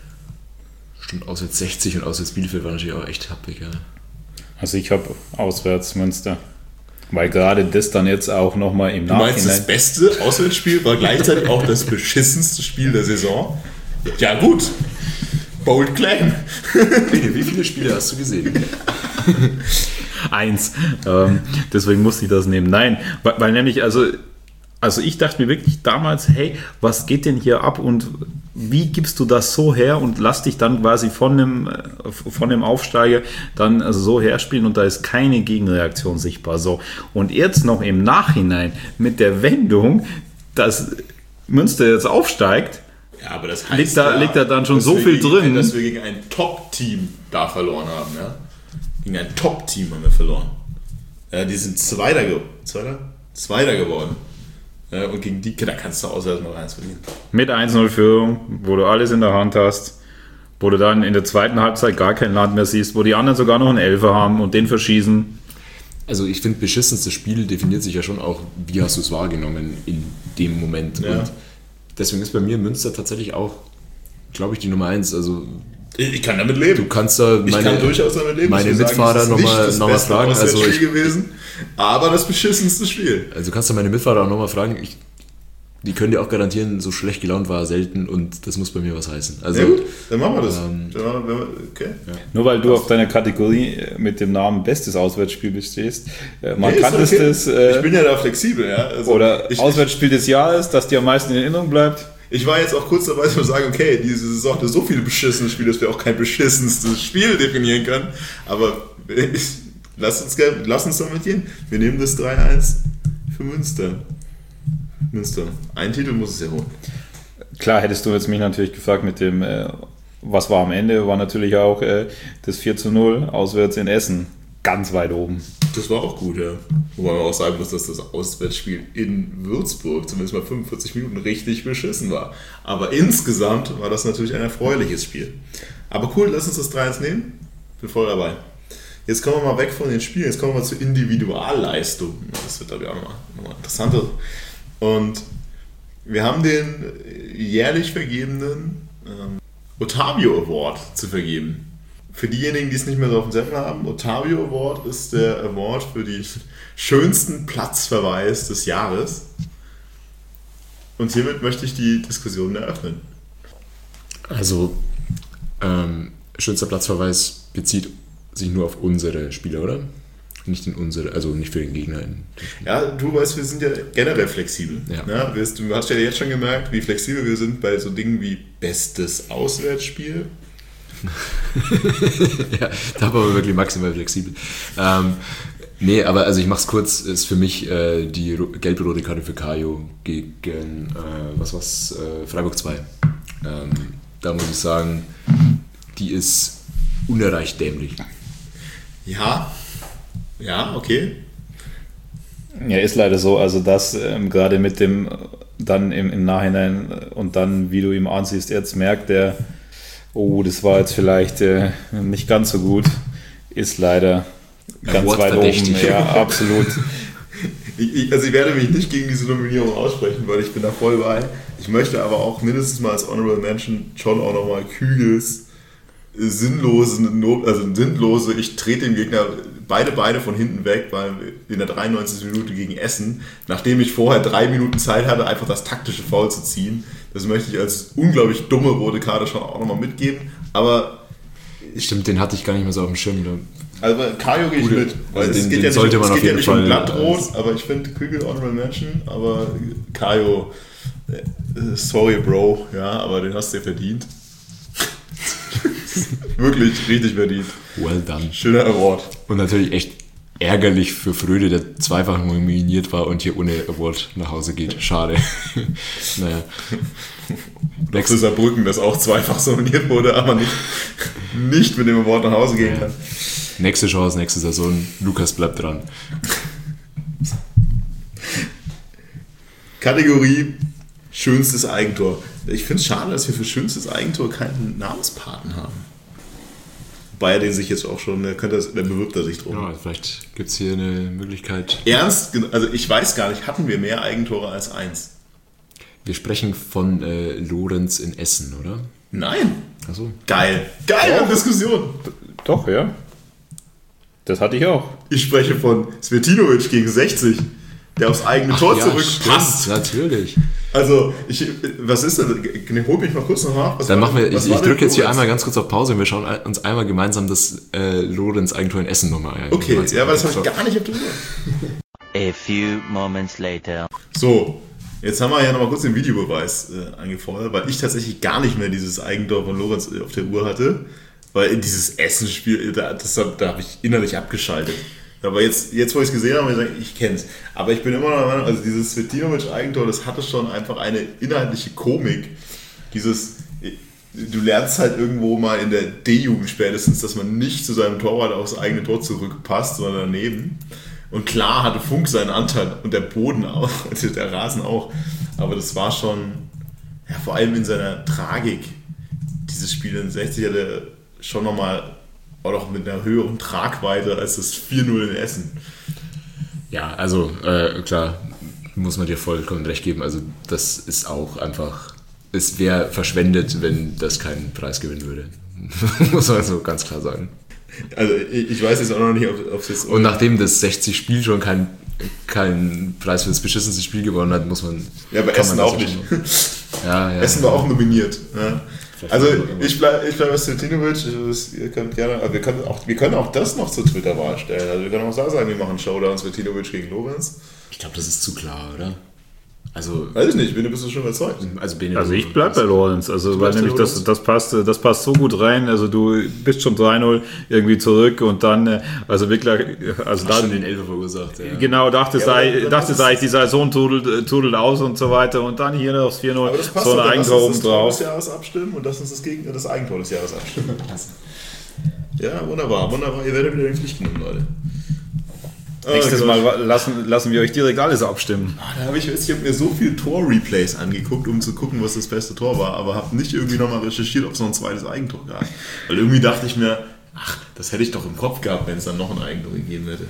Stimmt, auswärts sechzig und auswärts Bielefeld war natürlich auch echt happig, ja. Also ich habe auswärts Münster. Weil gerade das dann jetzt auch nochmal im Du meinst, Nachhinein... das beste Auswärtsspiel war gleichzeitig auch das beschissenste Spiel der Saison? Ja gut, bold claim. Wie viele Spiele hast du gesehen? Eins. Ähm, deswegen musste ich das nehmen. Nein, weil, weil nämlich, also, also ich dachte mir wirklich damals, hey, was geht denn hier ab und wie gibst du das so her und lass dich dann quasi von dem, von dem Aufsteiger dann also so herspielen und da ist keine Gegenreaktion sichtbar. So. Und jetzt noch im Nachhinein mit der Wendung, dass Münster jetzt aufsteigt, Ja, aber das heißt liegt da, ja, liegt da dann schon dass so wir viel gegen drin. Ein, dass wir gegen ein Top-Team da verloren haben. Ja? Gegen ein Top-Team haben wir verloren. Ja, die sind Zweiter, ge- Zweiter? Zweiter geworden. Ja, und gegen die, da kannst du auswärts noch eins verlieren. Mit eins null Führung, wo du alles in der Hand hast, wo du dann in der zweiten Halbzeit gar kein Land mehr siehst, wo die anderen sogar noch einen Elfer haben und den verschießen. Also ich finde, beschissenstes Spiel definiert sich ja schon auch, wie hast du es wahrgenommen in dem Moment. Ja. Und deswegen ist bei mir Münster tatsächlich auch, glaube ich, die Nummer eins. Also Ich, ich kann damit leben. du kannst da ich meine, kann durchaus damit leben. meine Ich will Mitfahrer sagen, es ist nochmal nicht das noch mal beste fragen. Also, Auswärtsspiel ich, gewesen, aber das beschissenste Spiel. also du kannst da meine Mitfahrer auch nochmal fragen. Ich, die können dir auch garantieren, so schlecht gelaunt war er selten und das muss bei mir was heißen. Also, Ja gut, dann machen wir das. Ähm, Dann machen wir, okay. ja. Nur weil du auf deiner Kategorie mit dem Namen bestes Auswärtsspiel bestehst, äh, man Nee, kann ist das okay. äh, ich bin ja da flexibel, ja. Also oder ich, Auswärtsspiel des Jahres, das dir am meisten in Erinnerung bleibt. Ich war jetzt auch kurz dabei zu sagen, okay, diese Saison hatte so viele beschissene Spiele, dass wir auch kein beschissenstes Spiel definieren können. Aber ich, lass, uns, lass uns damit gehen. Wir nehmen das drei eins für Münster. Münster. Ein Titel muss es ja holen. Klar, hättest du jetzt mich natürlich gefragt mit dem, äh, was war am Ende, war natürlich auch äh, das vier zu null auswärts in Essen. Ganz weit oben. Das war auch gut, ja. Wobei man auch sagen muss, dass das Auswärtsspiel in Würzburg zumindest mal fünfundvierzig Minuten richtig beschissen war. Aber insgesamt war das natürlich ein erfreuliches Spiel. Aber cool, lass uns das drei eins nehmen. Bin voll dabei. Jetzt kommen wir mal weg von den Spielen, jetzt kommen wir mal zur Individualleistung. Das wird, glaube ich, auch nochmal, nochmal interessanter. Und wir haben den jährlich vergebenen ähm, Ottavio Award zu vergeben. Für diejenigen, die es nicht mehr so auf dem Zettel haben, Ottavio Award ist der Award für den schönsten Platzverweis des Jahres. Und hiermit möchte ich die Diskussion eröffnen. Also, ähm, schönster Platzverweis bezieht sich nur auf unsere Spieler, oder? Nicht in unsere, also nicht für den Gegner. Ja, du weißt, wir sind ja generell flexibel. Ja. Ja, du hast ja jetzt schon gemerkt, wie flexibel wir sind bei so Dingen wie bestes Auswärtsspiel. Ja, da war wir wirklich maximal flexibel. Ähm, nee, aber also ich mach's kurz, ist für mich äh, die gelb-rote Karte für Kajo gegen, äh, was war's, äh, Freiburg zwei. Ähm, da muss ich sagen, die ist unerreicht dämlich. Ja, ja, okay. Ja, ist leider so, also das ähm, gerade mit dem dann im, im Nachhinein und dann, wie du ihm ansiehst, jetzt merkt er, oh, das war jetzt vielleicht äh, nicht ganz so gut, ist leider ganz weit oben. Ja, absolut. Ich, ich, also ich werde mich nicht gegen diese Nominierung aussprechen, weil ich bin da voll bei. Ich möchte aber auch mindestens mal als Honorable Mention schon auch nochmal Kügels sinnlose, also sinnlose, ich trete dem Gegner beide Beine von hinten weg, weil in der dreiundneunzigsten Minute gegen Essen, nachdem ich vorher drei Minuten Zeit hatte, einfach das taktische Foul zu ziehen. Das möchte ich als unglaublich dumme rote Karte schon auch nochmal mitgeben. Aber stimmt, den hatte ich gar nicht mehr so auf dem Schirm. Oder? Also bei Kajo gehe ich Gute, mit, weil also es den, geht den ja nicht, sollte um, man es auf geht ja jeden nicht Fall um Glattrot, als, aber ich finde Kügel Honorable Mention, aber Kajo, äh, sorry Bro, ja, aber den hast du ja verdient. Wirklich richtig verdient. Well done. Schöner Award. Und natürlich echt ärgerlich für Fröde, der zweifach nominiert war und hier ohne Award nach Hause geht. Schade. Naja. Doch zu Saarbrücken, das auch zweifach nominiert wurde, aber nicht, nicht mit dem Award nach Hause gehen kann. Nächste Chance, nächste Saison. Lukas bleibt dran. Kategorie schönstes Eigentor. Ich finde es schade, dass wir für schönstes Eigentor keinen Namenspaten haben. Wobei er den sich jetzt auch schon, der, könnte, der bewirbt er sich drum. Ja, vielleicht gibt es hier eine Möglichkeit. Ernst? Also ich weiß gar nicht, hatten wir mehr Eigentore als eins? Wir sprechen von äh, Lorenz in Essen, oder? Nein. Ach so. Geil. Geile Diskussion. Doch, ja. Das hatte ich auch. Ich spreche von Svetinovic gegen sechzig, der aufs eigene Ach, Tor ja, zurückpasst. stimmt, natürlich. Also, ich, was ist denn? Hol mich mal kurz noch nach. Was Dann war machen wir, denn, ich, ich drücke jetzt hier Lorenz? einmal ganz kurz auf Pause und wir schauen uns einmal gemeinsam das äh, Lorenz Eigentor in Essen nochmal an. Okay, gemeinsam. ja, aber das habe ich gar nicht auf der Uhr. A few moments later. So, jetzt haben wir ja nochmal kurz den Videobeweis äh, angefordert, weil ich tatsächlich gar nicht mehr dieses Eigentor von Lorenz auf der Uhr hatte, weil in dieses Essenspiel, da, das, da habe ich innerlich abgeschaltet. Aber jetzt, jetzt wo ich es gesehen habe, ich, ich kenne es. Aber ich bin immer noch der Meinung, also dieses Svetinovic-Eigentor, das hatte schon einfach eine inhaltliche Komik. Dieses, du lernst halt irgendwo mal in der D-Jugend spätestens, dass man nicht zu seinem Torwart aufs eigene Tor zurückpasst, sondern daneben. Und klar hatte Funk seinen Anteil und der Boden auch, also der Rasen auch. Aber das war schon, ja, vor allem in seiner Tragik, dieses Spiel in sechzig hatte schon nochmal auch noch mit einer höheren Tragweite als das vier null in Essen. Ja, also äh, klar, muss man dir vollkommen recht geben. Also das ist auch einfach, es wäre verschwendet, wenn das keinen Preis gewinnen würde. Muss man so ganz klar sagen. Also ich, ich weiß jetzt auch noch nicht, ob es jetzt... Und nachdem das sechzig Spiel schon keinen kein Preis für das beschissenste Spiel gewonnen hat, muss man... Ja, aber Essen auch nicht. Ja, ja, Essen ja. war auch nominiert. Ja. Also ich bleibe ich bleib bei Svetinovic, ihr könnt gerne, also wir können auch, wir können auch das noch zur Twitter-Wahl stellen. Also wir können auch da sagen, wir machen Showdown Svetinovic gegen Lorenz. Ich glaube, das ist zu klar, oder? Also, Weiß ich nicht, Bene, bist du schon überzeugt? also, Benedetto, Also ich bleib bei Lawrence, also weil bleibst bei nämlich das, Lawrence? das passt, das passt so gut rein, also du bist schon drei null irgendwie zurück und dann, äh, also wirklich, also Hast schon dann, den Elfer verursacht. Ja. genau, dachte Ja, sei, aber dann dachte ist sei, es- die Saison tudelt, tudelt aus und so weiter und dann hier noch aufs vier null, Aber das passt so ein doch, lass Eigentor uns oben das Tor drauf. des Jahres abstimmen und lass uns das, Gegen das Eigentor des Jahres abstimmen. Ja, wunderbar, wunderbar. Ihr werdet wieder in die Pflicht genommen, Leute. Nächstes Oh Mal Gott. lassen, lassen wir euch direkt alles abstimmen. Ah, da habe ich, ich habe mir so viel Tor-Replays angeguckt, um zu gucken, was das beste Tor war, aber habe nicht irgendwie nochmal recherchiert, ob es noch ein zweites Eigentor gab. Weil irgendwie dachte ich mir, ach, das hätte ich doch im Kopf gehabt, wenn es dann noch ein Eigentor gegeben hätte.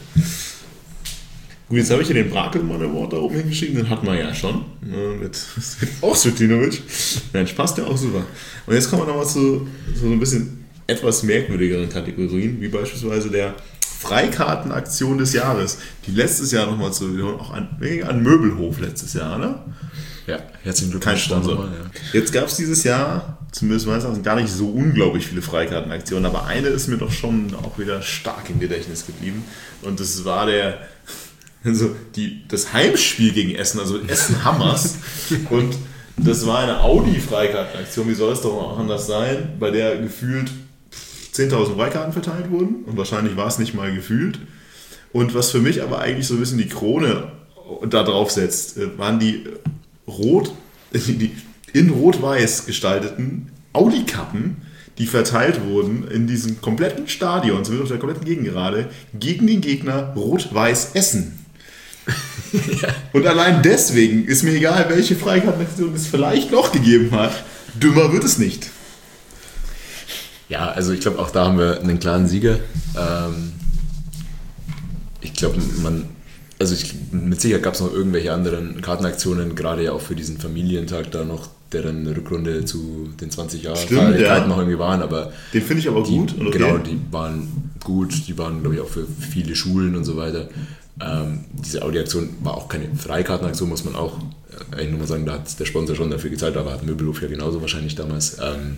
Gut, jetzt habe ich hier den Brakelmann Award da oben hingeschrieben, den hatten wir ja schon. Ne, mit auch Svetinovic. Nein, passt ja auch super. Und jetzt kommen wir nochmal zu, zu so ein bisschen etwas merkwürdigeren Kategorien, wie beispielsweise der Freikartenaktion des Jahres, die letztes Jahr nochmal zu auch an, an Möbelhof letztes Jahr, ne? Ja, herzlichen Glückwunsch. Kein Sponsor. nochmal, ja. Jetzt gab es dieses Jahr, zumindest meines Erachtens, gar nicht so unglaublich viele Freikartenaktionen, aber eine ist mir doch schon auch wieder stark im Gedächtnis geblieben. Und das war der, also die, das Heimspiel gegen Essen, also Essen Hammers. Und das war eine Audi-Freikartenaktion, wie soll es doch auch anders sein, bei der gefühlt zehntausend Freikarten verteilt wurden und wahrscheinlich war es nicht mal gefühlt. Und was für mich aber eigentlich so ein bisschen die Krone da drauf setzt, waren die rot, die in rot-weiß gestalteten Audi-Kappen, die verteilt wurden in diesem kompletten Stadion, zumindest auf der kompletten Gegengerade, gegen den Gegner Rot-Weiß Essen. Und allein deswegen ist mir egal, welche Freikartenaktion es vielleicht noch gegeben hat, dümmer wird es nicht. Ja, also ich glaube, auch da haben wir einen klaren Sieger. Ähm, ich glaube, man, also ich, mit Sicherheit gab es noch irgendwelche anderen Kartenaktionen, gerade ja auch für diesen Familientag da noch, der dann eine Rückrunde zu den zwanzig Jahren Stimmt, Feierlichkeiten ja. noch irgendwie waren, aber Den finde ich aber die, gut. Und okay. genau, die waren gut, die waren, glaube ich, auch für viele Schulen und so weiter. Ähm, diese Audi-Aktion war auch keine Freikartenaktion, muss man auch äh, eigentlich nochmal sagen, da hat der Sponsor schon dafür gezahlt, aber hat Möbelhof ja genauso wahrscheinlich damals. Ähm,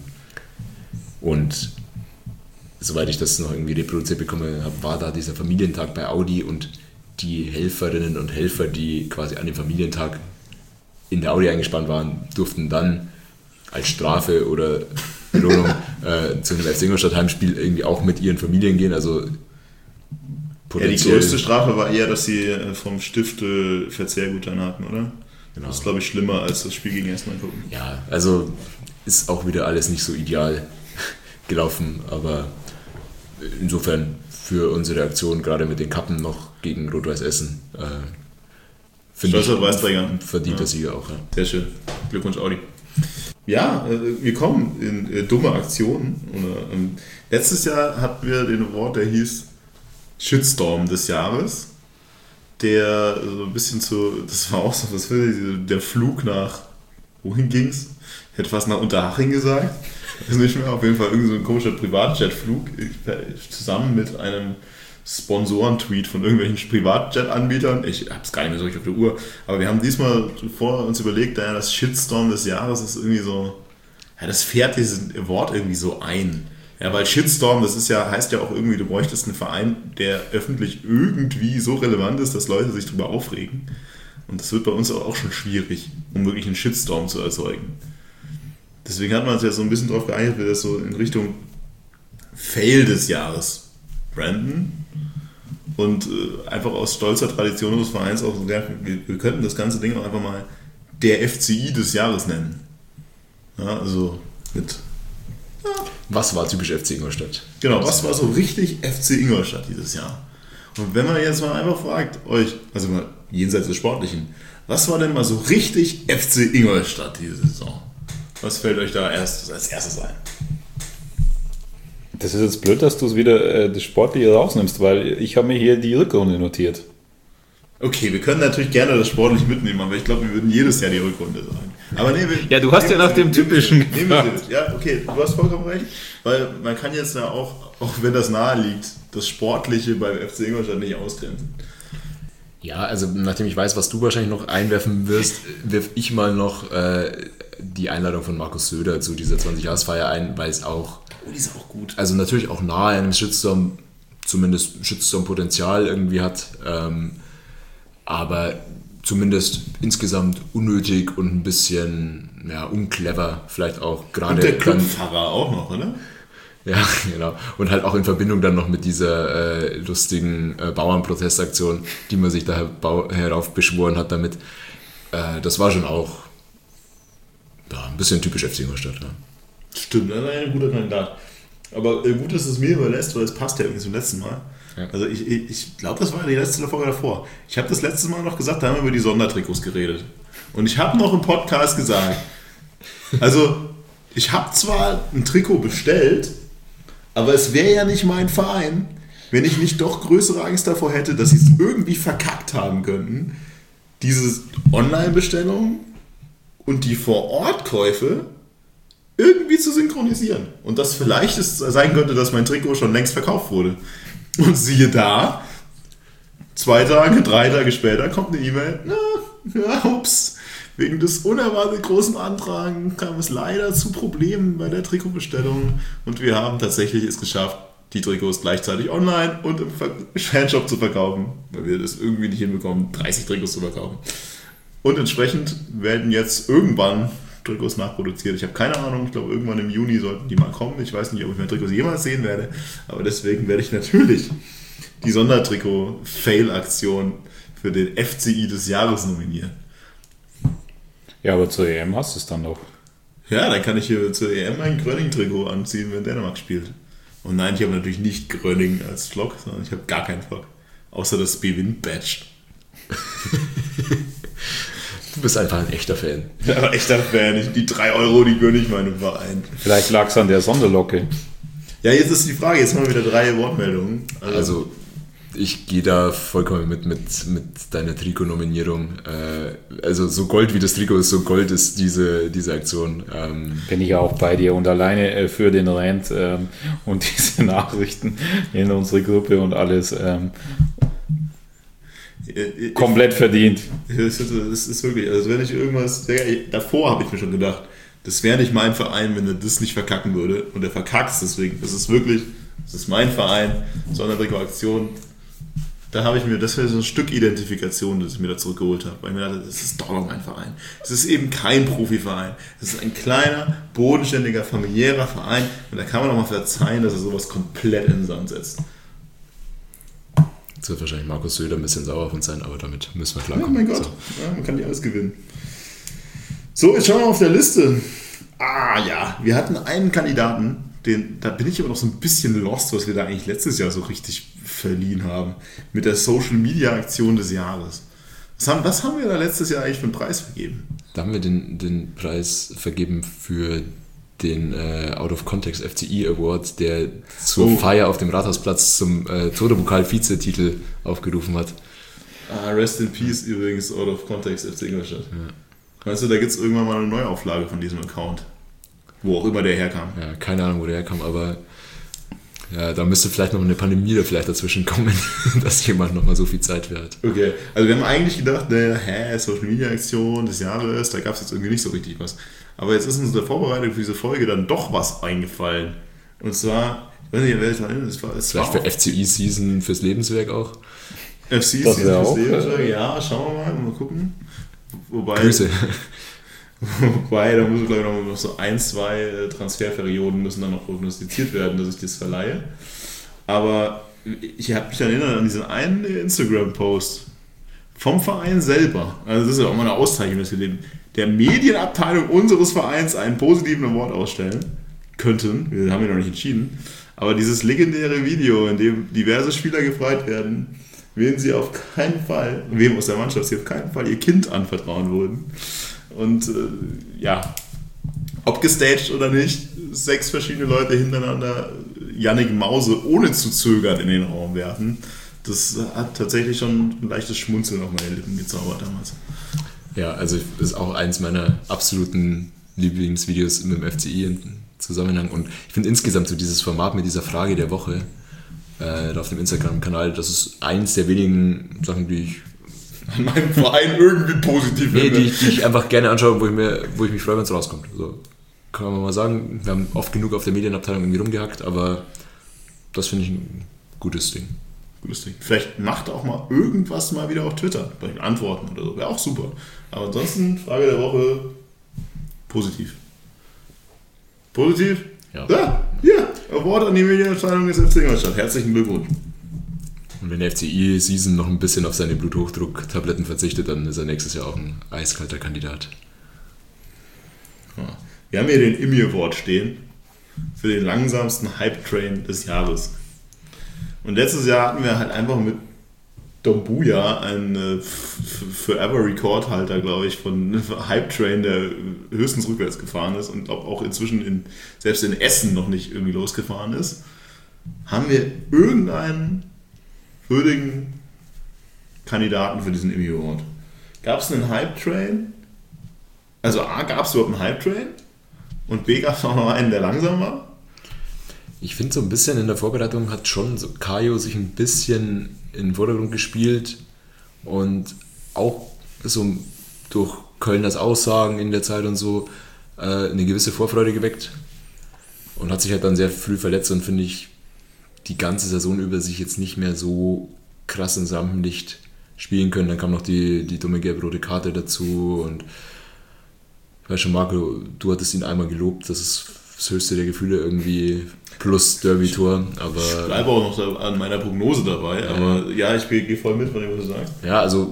Und soweit ich das noch irgendwie reproduziert bekomme, war da dieser Familientag bei Audi und die Helferinnen und Helfer, die quasi an dem Familientag in der Audi eingespannt waren, durften dann als Strafe oder Belohnung äh, zu einem F C Ingolstadt Heimspiel irgendwie auch mit ihren Familien gehen. Also Ja, die potenziell, größte Strafe war eher, dass sie vom Stifte Verzehrgutschein hatten, oder? Genau. Das ist, glaube ich, schlimmer als das Spiel gegen Essen angucken. ja, also ist auch wieder alles nicht so ideal gelaufen, aber insofern für unsere Aktion, gerade mit den Kappen noch gegen Rot-Weiß Essen, äh, finde ich Stolzer Preisträger. verdient Ja. der Sieger auch. Ja. Sehr schön. Glückwunsch, Audi. Ja, äh, wir kommen in äh, dumme Aktionen. Oder, ähm, letztes Jahr hatten wir den Award, der hieß Shitstorm des Jahres. Der so ein bisschen zu, das war auch so, was will ich, der Flug nach, wohin ging's? Ich hätte fast nach Unterhaching gesagt. Das ist nicht mehr, auf jeden Fall irgend so ein komischer Privatjetflug zusammen mit einem Sponsoren-Tweet von irgendwelchen Privatjet-Anbietern. Ich hab's gar nicht mehr so richtig auf der Uhr. Aber wir haben diesmal vor uns überlegt, ja, das Shitstorm des Jahres ist irgendwie so, ja, das fährt dieses Wort irgendwie so ein. Ja, weil Shitstorm, das ist ja, heißt ja auch irgendwie, du bräuchtest einen Verein, der öffentlich irgendwie so relevant ist, dass Leute sich darüber aufregen. Und das wird bei uns auch schon schwierig, um wirklich einen Shitstorm zu erzeugen. Deswegen hat man uns ja so ein bisschen darauf geeinigt, wir das so in Richtung Fail des Jahres branden. Und äh, einfach aus stolzer Tradition unseres Vereins auch so, ja, wir, wir könnten das ganze Ding auch einfach mal der F C I des Jahres nennen. Ja, also mit. Was war typisch F C Ingolstadt? Genau, was war so richtig F C Ingolstadt dieses Jahr? Und wenn man jetzt mal einfach fragt, euch, also mal jenseits des Sportlichen, was war denn mal so richtig F C Ingolstadt diese Saison? Was fällt euch da erst als erstes ein? Das ist jetzt blöd, dass du es wieder äh, das Sportliche rausnimmst, weil ich habe mir hier die Rückrunde notiert. Okay, wir können natürlich gerne das sportlich mitnehmen, aber ich glaube, wir würden jedes Jahr die Rückrunde sagen. Aber nee, wir, Ja, du hast ja nach dem nehmen Typischen wir- nehmen wir gefragt. sie mit. Ja, okay, du hast vollkommen recht, weil man kann jetzt ja auch, auch wenn das nahe liegt, das Sportliche beim F C Ingolstadt nicht ausgrenzen. Ja, also nachdem ich weiß, was du wahrscheinlich noch einwerfen wirst, wirf ich mal noch äh, die Einladung von Markus Söder zu dieser zwanzig-Jahres-Feier ein, weil es auch, Oh, die ist auch gut. also natürlich auch nahe einem Shitstorm, zumindest Shitstorm-Potenzial irgendwie hat, ähm, aber zumindest insgesamt unnötig und ein bisschen ja, unclever vielleicht auch. Gerade Und der dann, Clubpfarrer auch noch, oder? ja, genau. Und halt auch in Verbindung dann noch mit dieser äh, lustigen äh, Bauernprotestaktion, die man sich da herbau- heraufbeschworen hat damit. Äh, das war schon auch ja, ein bisschen typisch F C Ingolstadt. Ja. Stimmt, das ist ein guter Kandidat. Aber äh, gut, dass es mir überlässt, weil es passt ja irgendwie zum letzten Mal. Ja. Also ich, ich, ich glaube, das war die letzte Folge davor. Ich habe das letzte Mal noch gesagt, da haben wir über die Sondertrikots geredet. Und ich habe noch im Podcast gesagt, also ich habe zwar ein Trikot bestellt, aber es wäre ja nicht mein Verein, wenn ich nicht doch größere Angst davor hätte, dass sie es irgendwie verkackt haben könnten, diese Online-Bestellung und die Vor-Ort-Käufe irgendwie zu synchronisieren. Und das vielleicht es sein könnte, dass mein Trikot schon längst verkauft wurde. Und siehe da, zwei Tage, drei Tage später kommt eine E-Mail, na, ja, ups, wegen des unerwartet großen Antragen kam es leider zu Problemen bei der Trikotbestellung und wir haben tatsächlich es geschafft, die Trikots gleichzeitig online und im Fanshop zu verkaufen, weil wir das irgendwie nicht hinbekommen, dreißig Trikots zu verkaufen. Und entsprechend werden jetzt irgendwann Trikots nachproduziert. Ich habe keine Ahnung, ich glaube irgendwann im Juni sollten die mal kommen. Ich weiß nicht, ob ich meine Trikots jemals sehen werde, aber deswegen werde ich natürlich die Sondertrikot-Fail-Aktion für den F C I des Jahres nominieren. Ja, aber zur E M hast du es dann noch. Ja, dann kann ich hier zur E M ein Gröning-Trikot anziehen, wenn Dänemark spielt. Und nein, ich habe natürlich nicht Gröning als Vlog, sondern ich habe gar keinen Vlog. Außer das B-Wind-Badge. Du bist einfach ein echter Fan. Ja, aber echter Fan. Ich, die drei Euro, die gönne ich meinem Verein. Vielleicht lag es an der Sonderlocke. Ja, jetzt ist die Frage, jetzt haben wir wieder drei Wortmeldungen. Also, Also ich gehe da vollkommen mit, mit, mit deiner Trikot-Nominierung. Äh, also so Gold wie das Trikot ist, so Gold ist diese, diese Aktion. Ähm, Bin ich auch bei dir und alleine äh, für den Rant ähm, und diese Nachrichten in unsere Gruppe und alles ähm, äh, komplett verdient. Das ist, das ist wirklich, also wenn ich irgendwas, davor habe ich mir schon gedacht, das wäre nicht mein Verein, wenn er das nicht verkacken würde. Und er verkackt es deswegen. Das ist wirklich, das ist mein Verein, Sondertrikot-Aktion. Da habe ich mir, das wäre so ein Stück Identifikation, das ich mir da zurückgeholt habe. Weil ich mir dachte, das ist doch noch mein Verein. Es ist eben kein Profiverein. Es ist ein kleiner, bodenständiger, familiärer Verein. Und da kann man auch mal verzeihen, dass er sowas komplett in den Sand setzt. Jetzt wird wahrscheinlich Markus Söder ein bisschen sauer auf uns sein, aber damit müssen wir Oh klarkommen. mein Gott, So. ja, man kann nicht alles gewinnen. So, jetzt schauen wir auf der Liste. Ah ja, wir hatten einen Kandidaten, den, da bin ich aber noch so ein bisschen lost, was wir da eigentlich letztes Jahr so richtig verliehen haben. Mit der Social Media Aktion des Jahres. Was haben, was haben wir da letztes Jahr eigentlich für einen Preis vergeben? Da haben wir den, den Preis vergeben für den äh, Out of Context F C I Award, der zur Oh. Feier auf dem Rathausplatz zum äh, Toto-Pokal-Vizetitel aufgerufen hat. Ah, Rest in Peace übrigens, Out of Context F C Ingolstadt. Ja. Weißt du, da gibt es irgendwann mal eine Neuauflage von diesem Account. Wo auch immer der herkam. Ja, keine Ahnung, wo der herkam, aber ja, da müsste vielleicht noch eine Pandemie da vielleicht dazwischen kommen, dass jemand noch mal so viel Zeit für hat. Okay, also wir haben eigentlich gedacht, ne, hä, Social Media Aktion des Jahres, da gab es jetzt irgendwie nicht so richtig was. Aber jetzt ist uns in der Vorbereitung für diese Folge dann doch was eingefallen. Und zwar, ich weiß nicht, wer es war, es war, es Vielleicht war für F C I-Season fürs Lebenswerk auch. F C Das wär auch, äh, ja, schauen wir mal, mal gucken. Wobei, Grüße. wobei, da muss glaube ich noch so ein, zwei Transferperioden müssen dann noch prognostiziert werden, dass ich das verleihe. Aber ich habe mich erinnert an diesen einen Instagram-Post vom Verein selber. Also das ist ja auch mal eine Auszeichnung, dass wir dem, der Medienabteilung unseres Vereins einen positiven Award ausstellen könnten. Wir haben ja noch nicht entschieden. Aber dieses legendäre Video, in dem diverse Spieler gefragt werden, wen sie auf keinen Fall, wem aus der Mannschaft sie auf keinen Fall ihr Kind anvertrauen würden. Und äh, ja, ob gestaged oder nicht, sechs verschiedene Leute hintereinander Yannick Mause ohne zu zögern in den Raum werfen. Das hat tatsächlich schon ein leichtes Schmunzeln auf meine Lippen gezaubert damals. Ja, also das ist auch eins meiner absoluten Lieblingsvideos mit dem F C I in Zusammenhang. Und ich finde insgesamt so dieses Format mit dieser Frage der Woche äh, da auf dem Instagram-Kanal, das ist eins der wenigen Sachen, die ich An meinem Verein irgendwie positiv nee, finde. die, die ich einfach gerne anschaue, wo ich, mir, wo ich mich freue, wenn es rauskommt. So, kann man mal sagen, wir haben oft genug auf der Medienabteilung irgendwie rumgehackt, aber das finde ich ein gutes Ding. lustig. Vielleicht macht er auch mal irgendwas mal wieder auf Twitter. Vielleicht Antworten oder so. Wäre auch super. Aber ansonsten, Frage der Woche, positiv. Positiv? Ja. Ja, hier, Award an die Medienentscheidung des F C Ingolstadt. Herzlichen Glückwunsch. Und wenn der F C I-Season noch ein bisschen auf seine Bluthochdruck-Tabletten verzichtet, dann ist er nächstes Jahr auch ein eiskalter Kandidat. Ja. Wir haben hier den Immi Award stehen für den langsamsten Hype-Train des Jahres. Und letztes Jahr hatten wir halt einfach mit Dombuja einen äh, Forever-Rekordhalter, glaube ich, von Hype-Train, der höchstens rückwärts gefahren ist und glaube auch inzwischen in, selbst in Essen noch nicht irgendwie losgefahren ist. Haben wir irgendeinen würdigen Kandidaten für diesen Immi Award? Gab es einen Hype-Train? Also A, gab es überhaupt einen Hype-Train? Und B, gab es auch noch einen, der langsam war? Ich finde so ein bisschen in der Vorbereitung hat schon so Kajo sich ein bisschen in den Vordergrund gespielt und auch so durch Kölners Aussagen in der Zeit und so äh, eine gewisse Vorfreude geweckt und hat sich halt dann sehr früh verletzt und finde ich die ganze Saison über sich jetzt nicht mehr so krass ins Rampenlicht spielen können. Dann kam noch die, die dumme gelb-rote Karte dazu und ich weiß schon, Marco, du hattest ihn einmal gelobt, das ist das höchste der Gefühle irgendwie plus Derby-Tor, aber... Ich bleibe auch noch an meiner Prognose dabei, ja. Aber ja, ich gehe voll mit, von dem, was du sagst. Ja, also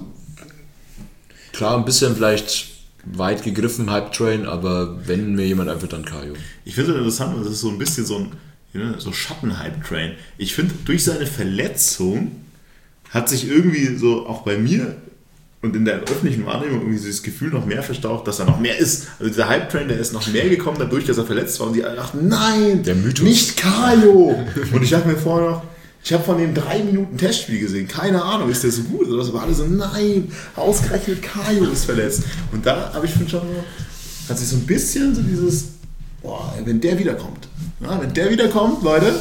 klar, ein bisschen vielleicht weit gegriffen, Hype-Train, aber wenn mir jemand einfach, dann Kajo. Ich finde es interessant, das ist so ein bisschen so ein ja, so Schatten-Hype-Train. Ich finde, durch seine Verletzung hat sich irgendwie so auch bei mir und in der öffentlichen Wahrnehmung irgendwie dieses Gefühl noch mehr verstaucht, dass er noch mehr ist. Also dieser Hype-Train, der ist noch mehr gekommen, dadurch, dass er verletzt war. Und die alle dachten, nein, der Mythos. Nicht Kajo. Und ich dachte mir vorher noch, ich habe von dem drei Minuten Testspiel gesehen. Keine Ahnung, ist der so gut? Oder das war alle so, nein, ausgerechnet Kajo ist verletzt. Und da habe ich schon so, hat sich so ein bisschen so dieses, boah, wenn der wiederkommt. Ja, wenn der wiederkommt, Leute.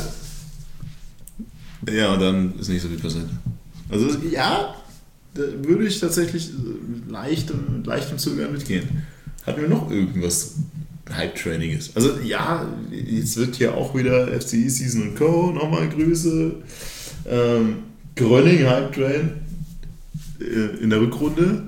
Ja, und dann ist nicht so viel passiert. Also ja, da würde ich tatsächlich leicht, mit leichtem Zögern mitgehen. Hatten wir noch irgendwas Hype-Trainiges? Also ja, jetzt wird hier auch wieder F C I-Season und Co. Nochmal Grüße. Ähm, Gröning Hype-Train äh, in der Rückrunde.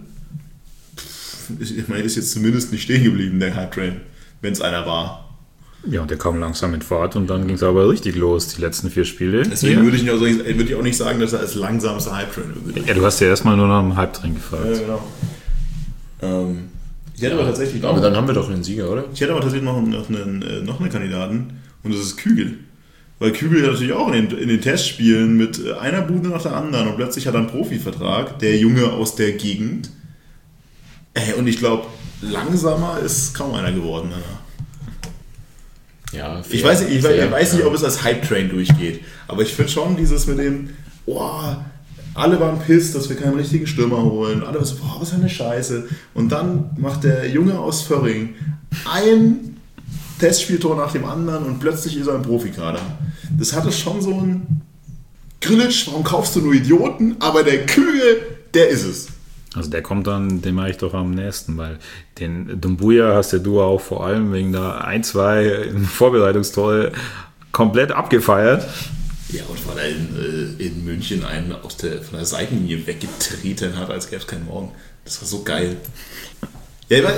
Ich meine, ist jetzt zumindest nicht stehen geblieben, der Hype-Train, wenn es einer war. Ja, und der kam langsam in Fahrt und dann ging es aber richtig los, die letzten vier Spiele. Deswegen würde ich, auch, würde ich auch nicht sagen, dass er als langsamster Hype-Train würde. Ja, du hast ja erstmal nur nach einem Hype-Train gefragt. Ja, genau. Ähm, ich hätte ja, aber tatsächlich noch, aber dann haben wir doch einen Sieger, oder? Ich hätte aber tatsächlich noch, noch, einen, noch einen Kandidaten und das ist Kügel. Weil Kügel ja natürlich auch in den, in den Testspielen mit einer Bude nach der anderen und plötzlich hat er einen Profivertrag, der Junge aus der Gegend. Ey, und ich glaube, langsamer ist kaum einer geworden danach. Ja, fair, ich weiß, ich, fair, ich weiß nicht, ja. ob es als Hype-Train durchgeht, aber ich finde schon dieses mit dem, oh, alle waren pissed, dass wir keinen richtigen Stürmer holen, alle waren so, boah, was für eine Scheiße. Und dann macht der Junge aus Föhring ein Testspieltor nach dem anderen und plötzlich ist er im Profikader. Das hatte schon so ein Grillitsch, warum kaufst du nur Idioten? Aber der Kügel, der ist es. Also der kommt dann dem eigentlich doch am nächsten, weil den Dumbuya hast ja du auch vor allem wegen der ein, zwei Vorbereitungstore komplett abgefeiert. Ja, und weil er in, in München einen aus der, von der Seitenlinie weggetreten hat, als gäbe es keinen Morgen. Das war so geil. Ja, ich weiß,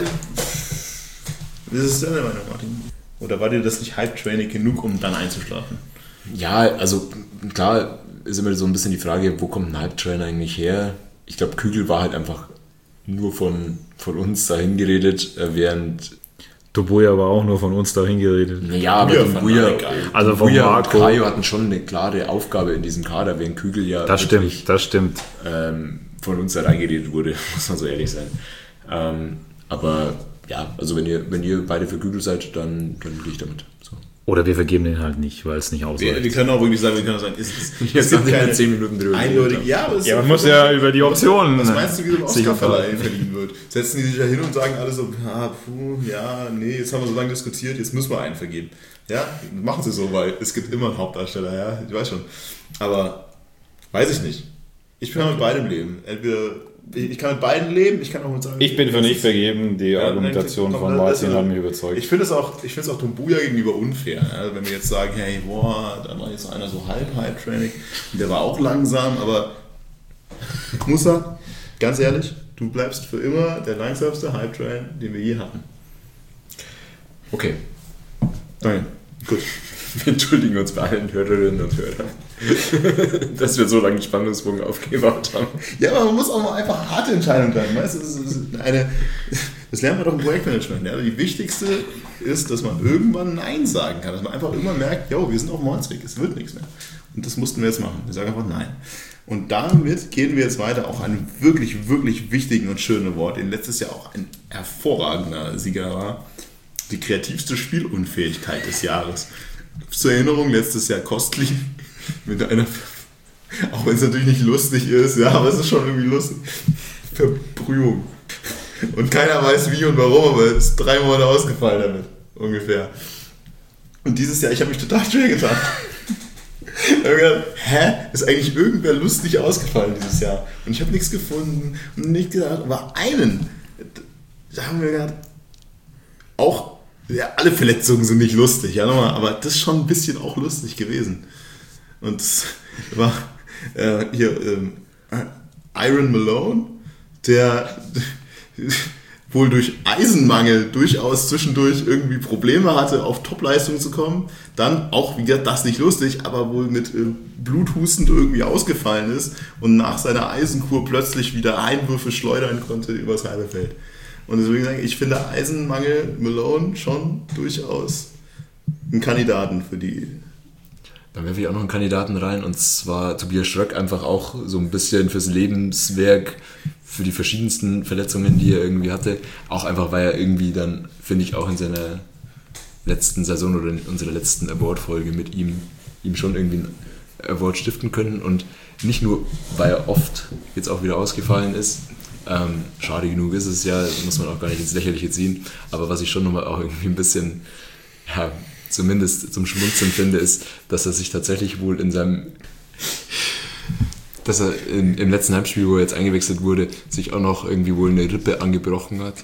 das ist deine Meinung, Martin. Oder war dir das nicht Hype-Training genug, um dann einzuschlafen? Ja, also klar ist immer so ein bisschen die Frage, wo kommt ein Hype-Train eigentlich her? Ich glaube, Kügel war halt einfach nur von, von uns dahin geredet, während... Dumbuya war auch nur von uns dahin geredet. Naja, aber Dumbuya, also von Dumbuya Marco. und Kajo hatten schon eine klare Aufgabe in diesem Kader, während Kügel ja das wirklich, stimmt, das stimmt. Ähm, von uns da reingeredet wurde, muss man so ehrlich sein. Ähm, aber ja, also wenn ihr, wenn ihr beide für Kügel seid, dann, dann gehe ich damit. So. Oder wir vergeben den halt nicht, weil es nicht ausreicht. Wir, wir können auch wirklich sagen, wir können auch sagen, es, es, es Jetzt gibt haben keine wir zehn Minuten drüber eindeutig, ja, aber es Ja, man muss ja über die Optionen. Was meinst du, wie so ein sich Oscar-Verleih verliehen wird? Setzen die sich da hin und sagen alle so, ja, puh, ja, nee, jetzt haben wir so lange diskutiert, jetzt müssen wir einen vergeben. Ja, machen sie so, weil es gibt immer einen Hauptdarsteller, ja, ich weiß schon. Aber weiß ich nicht. Ich bin ja mit beidem leben. Entweder ich kann mit beiden leben, ich kann auch mit sagen... Ich bin für nicht vergeben, die Ja, Argumentation nein, von komm, Martin also, hat mich überzeugt. Ich finde es auch, ich finde es auch Dumbuya gegenüber unfair. Ja? Wenn wir jetzt sagen, hey, boah, da war jetzt einer so halb Hype-Training, der war auch langsam, aber Musa, ganz ehrlich, du bleibst für immer der langsamste Hype-Train, den wir je hatten. Okay. Danke. Gut. Wir entschuldigen uns bei allen Hörerinnen und Hörern, dass wir so lange Spannungsbogen aufgebaut haben. Ja, aber man muss auch mal einfach harte Entscheidungen treffen. Weißt du, das, ist eine, das lernt man doch im Projektmanagement. Ja? Die wichtigste ist, dass man irgendwann Nein sagen kann. Dass man einfach immer merkt, jo, wir sind auf Mordsweg, es wird nichts mehr. Und das mussten wir jetzt machen. Wir sagen einfach Nein. Und damit gehen wir jetzt weiter auch einen wirklich, wirklich wichtigen und schönen Award, den letztes Jahr auch ein hervorragender Sieger war. Die kreativste Spielunfähigkeit des Jahres. Zur Erinnerung, letztes Jahr Kostli mit einer, auch wenn es natürlich nicht lustig ist, ja, aber es ist schon irgendwie lustig, Verbrühung. Und keiner weiß wie und warum, aber es ist drei Monate ausgefallen damit, ungefähr. Und dieses Jahr, ich habe mich total schwer getan. Ich habe gedacht, hä, ist eigentlich irgendwer lustig ausgefallen dieses Jahr? Und ich habe nichts gefunden und nicht gedacht, aber einen, da haben wir gedacht, auch, ja, alle Verletzungen sind nicht lustig, ja, nochmal, aber das ist schon ein bisschen auch lustig gewesen. Und das war äh, hier ähm, Iron Malone, der wohl durch Eisenmangel durchaus zwischendurch irgendwie Probleme hatte, auf Topleistung zu kommen. Dann auch, wie gesagt, das nicht lustig, aber wohl mit äh, Bluthustend irgendwie ausgefallen ist und nach seiner Eisenkur plötzlich wieder Einwürfe schleudern konnte übers halbe Feld. Und deswegen sage ich, ich finde Eisenmangel Malone schon durchaus einen Kandidaten für die. Dann werfe ich auch noch einen Kandidaten rein, und zwar Tobias Schröck, einfach auch so ein bisschen fürs Lebenswerk, für die verschiedensten Verletzungen, die er irgendwie hatte. Auch einfach, weil er irgendwie dann, finde ich, auch in seiner letzten Saison oder in unserer letzten Award-Folge mit ihm, ihm schon irgendwie einen Award stiften können. Und nicht nur, weil er oft jetzt auch wieder ausgefallen ist. Ähm, schade genug ist es ja, muss man auch gar nicht ins Lächerliche ziehen. Aber was ich schon nochmal auch irgendwie ein bisschen, ja, zumindest zum Schmunzeln finde, ist, dass er sich tatsächlich wohl in seinem, dass er im, im letzten Heimspiel, wo er jetzt eingewechselt wurde, sich auch noch irgendwie wohl eine Rippe angebrochen hat.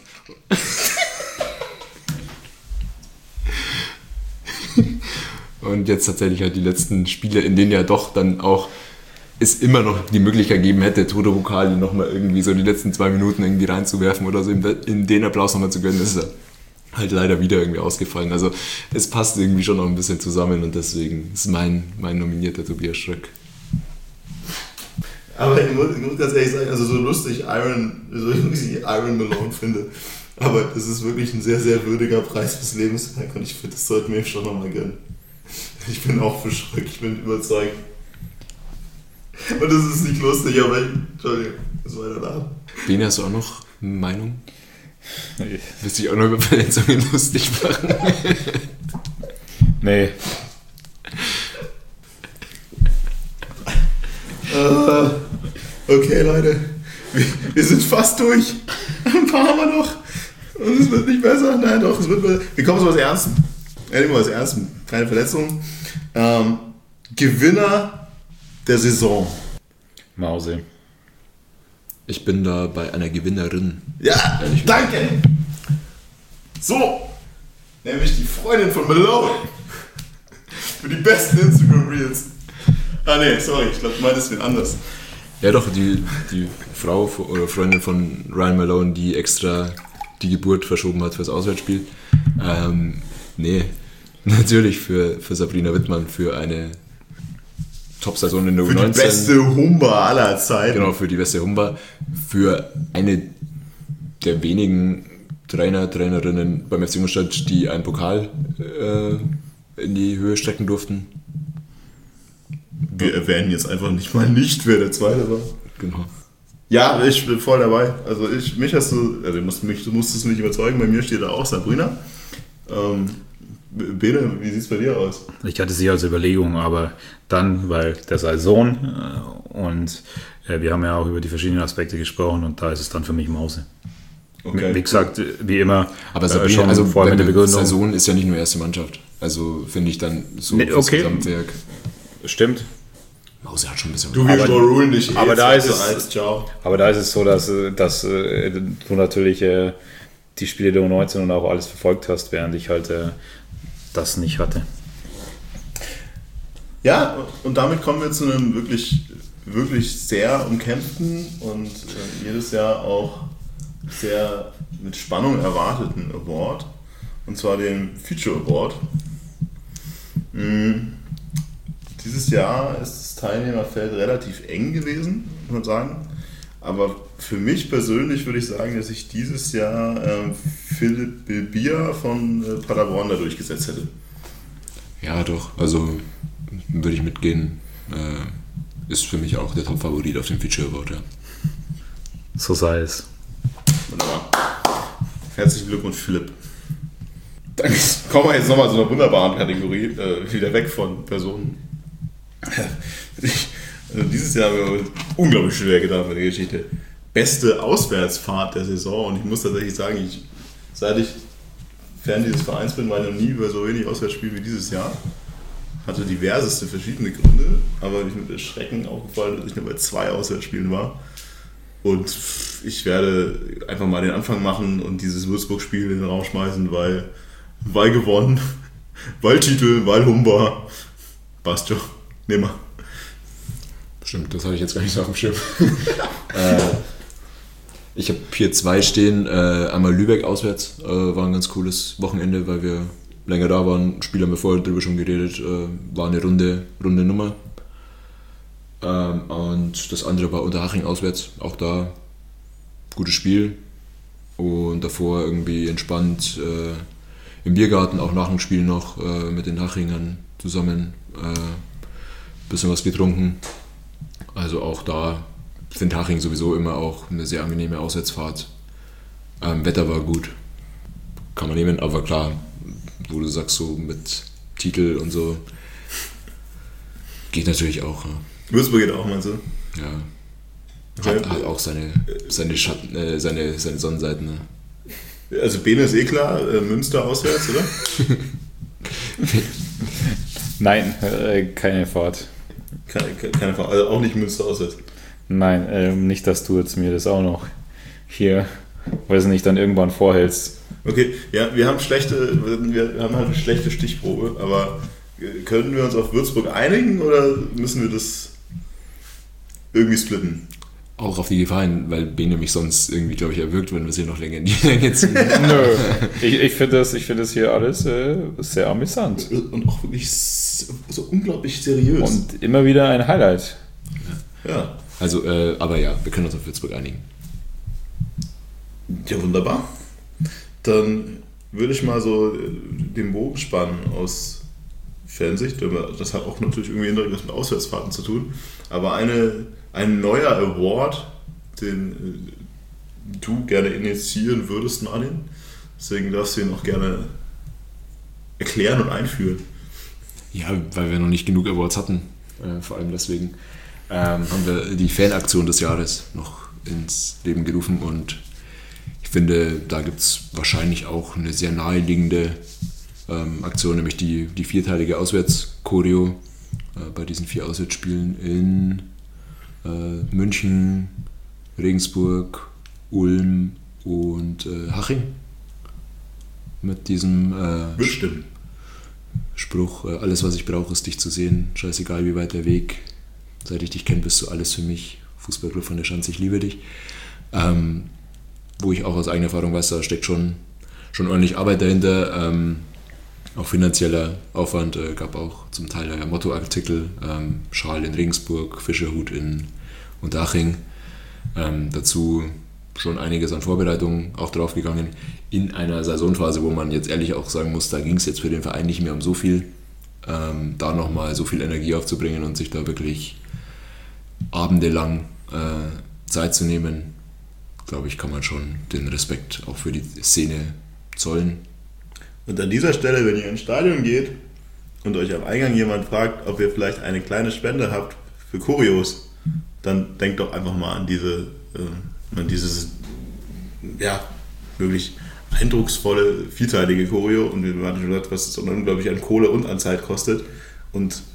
Und jetzt tatsächlich halt die letzten Spiele, in denen ja doch dann auch es immer noch die Möglichkeit gegeben hätte, Toto Vokali nochmal irgendwie so die letzten zwei Minuten irgendwie reinzuwerfen oder so in, in den Applaus nochmal zu gönnen, ist er halt leider wieder irgendwie ausgefallen. Also es passt irgendwie schon noch ein bisschen zusammen, und deswegen ist mein, mein nominierter Tobias Schröck. Aber ich muss, ich muss ganz ehrlich sagen, also so lustig Iron, so lustig Iron Malone finde, aber das ist wirklich ein sehr, sehr würdiger Preis fürs Lebenswerk, und ich finde, das sollten wir schon nochmal gönnen. Ich bin auch für Schröck, ich bin überzeugt. Und das ist nicht lustig, aber ich, Entschuldigung, das war danach. Bene, hast du auch noch eine Meinung? Nee. Willst du dich auch noch über Verletzungen lustig machen? Nee. Uh, okay, Leute, wir, wir sind fast durch. Ein paar haben wir noch. Und es wird nicht besser. Nein, doch, es wird besser. Wir kommen zu was Ernstem. Ja, was Ernstem. Keine Verletzung. Ähm, Gewinner der Saison. Mause. Ich bin da bei einer Gewinnerin. Ja, danke. So, nämlich die Freundin von Malone. Für die besten Instagram-Reels. Ah ne, sorry, ich glaube, du meintest wen anders. Ja doch, die, die Frau oder Freundin von Ryan Malone, die extra die Geburt verschoben hat fürs Auswärtsspiel. Ähm, nee, natürlich für, für Sabrina Wittmann, für eine Top-Saison in der für U neunzehn. Für die beste Humba aller Zeiten. Genau, für die beste Humba. Für eine der wenigen Trainer, Trainerinnen beim F C Ingolstadt, die einen Pokal äh, in die Höhe strecken durften. Wir erwähnen jetzt einfach nicht mal nicht, wer der Zweite war. Genau. Ja, ich bin voll dabei. Also ich, mich hast du, also du, musst mich, du musstest mich überzeugen, bei mir steht da auch Sabrina. Ähm, Bene, wie sieht es bei dir aus? Ich hatte sie als Überlegung, aber dann, weil der sei Sohn äh, und äh, wir haben ja auch über die verschiedenen Aspekte gesprochen, und da ist es dann für mich Mause. Okay. Wie gesagt, wie immer, aber Sabrina, äh, schon also vor allem mit der Begründung. Der Sohn ist ja nicht nur erste Mannschaft, also finde ich dann so nee, das okay. Gesamtwerk. Stimmt. Mause hat schon ein bisschen... Du willst Aber- Overrule nicht. aber da ist es- als Ciao. Aber da ist es so, dass, äh, dass äh, du natürlich äh, die Spiele der U neunzehn und auch alles verfolgt hast, während ich halt äh, das nicht hatte. Ja, und damit kommen wir zu einem wirklich, wirklich sehr umkämpften und äh, jedes Jahr auch sehr mit Spannung erwarteten Award. Und zwar den Future Award. Mm, Dieses Jahr ist das Teilnehmerfeld relativ eng gewesen, muss man sagen. Aber für mich persönlich würde ich sagen, dass ich dieses Jahr ähm, Philipp Bilbia von äh, Paderborn da durchgesetzt hätte. Ja, doch. Also würde ich mitgehen. Äh, ist für mich auch der Top-Favorit auf dem Feature Award, ja. So sei es. Wunderbar. Herzlichen Glückwunsch, Philipp. Dann kommen wir jetzt nochmal zu einer wunderbaren Kategorie, äh, wieder weg von Personen. Ich, also dieses Jahr haben wir unglaublich schwer getan mit der Geschichte. Beste Auswärtsfahrt der Saison, und ich muss tatsächlich sagen, ich, seit ich Fan dieses Vereins bin, war ich noch nie bei so wenig Auswärtsspielen wie dieses Jahr. Hatte diverseste verschiedene Gründe, aber ich bin mit Schrecken aufgefallen, dass ich nur bei zwei Auswärtsspielen war. Und ich werde einfach mal den Anfang machen und dieses Würzburg-Spiel in den Raum schmeißen, weil, weil gewonnen, weil Titel, weil Humber. Passt schon. Nehmen wir. Stimmt, das habe ich jetzt gar nicht so auf dem Schirm. äh, ich habe hier zwei stehen. Äh, einmal Lübeck auswärts. Äh, war ein ganz cooles Wochenende, weil wir länger da waren. Spiel haben wir vorher drüber schon geredet. Äh, war eine runde, runde Nummer. Ähm, und das andere war Unterhaching auswärts. Auch da gutes Spiel. Und davor irgendwie entspannt äh, im Biergarten, auch nach dem Spiel noch äh, mit den Hachingern zusammen. Äh, bisschen was getrunken. Also auch da finde Haching sowieso immer auch eine sehr angenehme Auswärtsfahrt. Ähm, Wetter war gut, kann man nehmen, aber klar, wo du sagst, so mit Titel und so, geht natürlich auch. Ja. Würzburg geht auch, meinst du? Ja. Hat, hat auch seine, seine, Schatten, äh, seine, seine Sonnenseiten. Ne? Also Bene ist eh klar, äh, Münster auswärts, oder? Nein, äh, keine Fahrt. Keine, keine Frage, also auch nicht Münster auswärts. Nein, äh, nicht, dass du jetzt mir das auch noch hier, weiß nicht, dann irgendwann vorhältst. Okay, ja, wir haben schlechte, wir haben halt eine schlechte Stichprobe, aber können wir uns auf Würzburg einigen oder müssen wir das irgendwie splitten? Auch auf die Gefahr hin, weil Bene mich sonst irgendwie, glaube ich, erwürgt, wenn wir es hier noch länger in die Länge ziehen. Nö, ich, ich finde das, ich find das hier alles äh, sehr amüsant. Und auch wirklich so unglaublich seriös. Und immer wieder ein Highlight. ja. Also, äh, aber ja, wir können uns auf Würzburg einigen. Ja, wunderbar. Dann würde ich mal so den Bogen spannen aus Fansicht. Das hat auch natürlich irgendwie indirekt was mit Auswärtsfahrten zu tun. Aber eine, ein neuer Award, den du gerne initiieren würdest, Martin. Deswegen darfst du ihn auch gerne erklären und einführen. Ja, weil wir noch nicht genug Awards hatten, äh, vor allem deswegen, ähm, haben wir die Fanaktion des Jahres noch ins Leben gerufen und ich finde, da gibt es wahrscheinlich auch eine sehr naheliegende ähm, Aktion, nämlich die, die vierteilige Auswärts-Choreo äh, bei diesen vier Auswärtsspielen in äh, München, Regensburg, Ulm und äh, Haching. Mit diesem äh, Wird stimmen. Spruch, äh, alles was ich brauche ist dich zu sehen, scheißegal wie weit der Weg, seit ich dich kenne bist du alles für mich, Fußballclub von der Schanze, ich liebe dich. Ähm, wo ich auch aus eigener Erfahrung weiß, da steckt schon, schon ordentlich Arbeit dahinter, ähm, auch finanzieller Aufwand, äh, gab auch zum Teil äh, Mottoartikel, ähm, Schal in Regensburg, Fischerhut in Unterhaching, ähm, dazu schon einiges an Vorbereitungen auch draufgegangen, in einer Saisonphase, wo man jetzt ehrlich auch sagen muss, da ging es jetzt für den Verein nicht mehr um so viel, ähm, da nochmal so viel Energie aufzubringen und sich da wirklich abendelang äh, Zeit zu nehmen, glaube ich, kann man schon den Respekt auch für die Szene zollen. Und an dieser Stelle, wenn ihr ins Stadion geht und euch am Eingang jemand fragt, ob ihr vielleicht eine kleine Spende habt für Choreos, dann denkt doch einfach mal an diese, äh, an dieses, ja, wirklich eindrucksvolle, vierteilige Choreo. Und wir hatten schon gesagt, was es unglaublich an Kohle und an Zeit kostet. Und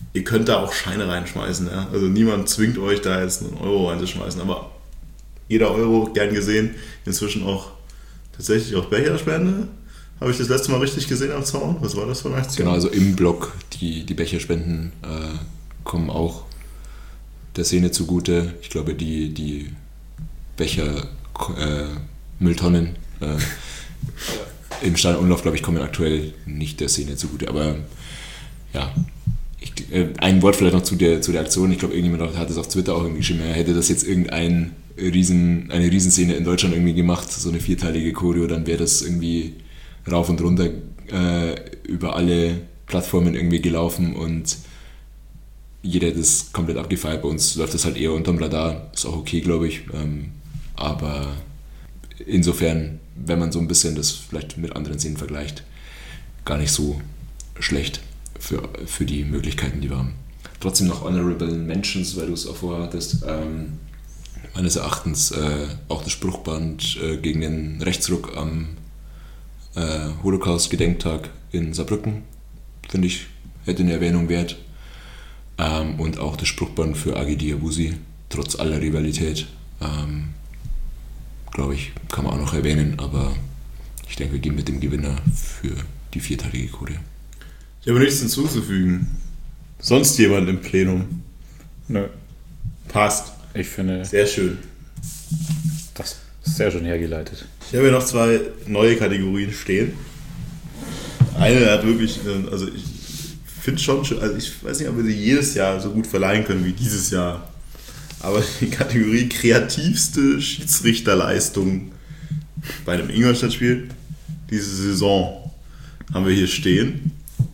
ihr könnt da auch Scheine reinschmeißen. Ja? Also niemand zwingt euch da jetzt einen Euro reinzuschmeißen, aber jeder Euro gern gesehen. Inzwischen auch tatsächlich auch Becherspende. Habe ich das letzte Mal richtig gesehen am Zaun? Was war das für eine Aktion? Genau, also im Block, die, die Becherspenden äh, kommen auch der Szene zugute. Ich glaube, die, die Becher, äh, Mülltonnen äh, im Stadionumlauf, glaube ich, kommen aktuell nicht der Szene zugute. Aber ja, ich, äh, ein Wort vielleicht noch zu der, zu der Aktion. Ich glaube, irgendjemand hat es auf Twitter auch irgendwie geschrieben, er hätte das jetzt irgendein Riesen, eine Riesenszene in Deutschland irgendwie gemacht, so eine vierteilige Choreo, dann wäre das irgendwie rauf und runter äh, über alle Plattformen irgendwie gelaufen und jeder hätte das komplett abgefeiert. Bei uns läuft das halt eher unterm Radar, ist auch okay, glaube ich. Ähm, aber insofern, wenn man so ein bisschen das vielleicht mit anderen Szenen vergleicht, gar nicht so schlecht für, für die Möglichkeiten, die wir haben. Trotzdem noch Honorable Mentions, weil du es auch vorher hattest. Ähm, meines Erachtens äh, auch das Spruchband äh, gegen den Rechtsruck am äh, Holocaust-Gedenktag in Saarbrücken, finde ich, hätte eine Erwähnung wert. Ähm, und auch das Spruchband für Agi Diabusi, trotz aller Rivalität, ähm, glaube ich, kann man auch noch erwähnen, aber ich denke, wir gehen mit dem Gewinner für die vierteilige Choreo. Ich habe nichts hinzuzufügen. Sonst jemand im Plenum? Nö. Passt. Ich finde, Sehr schön. das ist sehr schön hergeleitet. Ich habe hier noch zwei neue Kategorien stehen. Eine hat wirklich, also ich finde schon, also ich weiß nicht, ob wir sie jedes Jahr so gut verleihen können wie dieses Jahr. Aber die Kategorie kreativste Schiedsrichterleistung bei einem Ingolstadt-Spiel diese Saison haben wir hier stehen.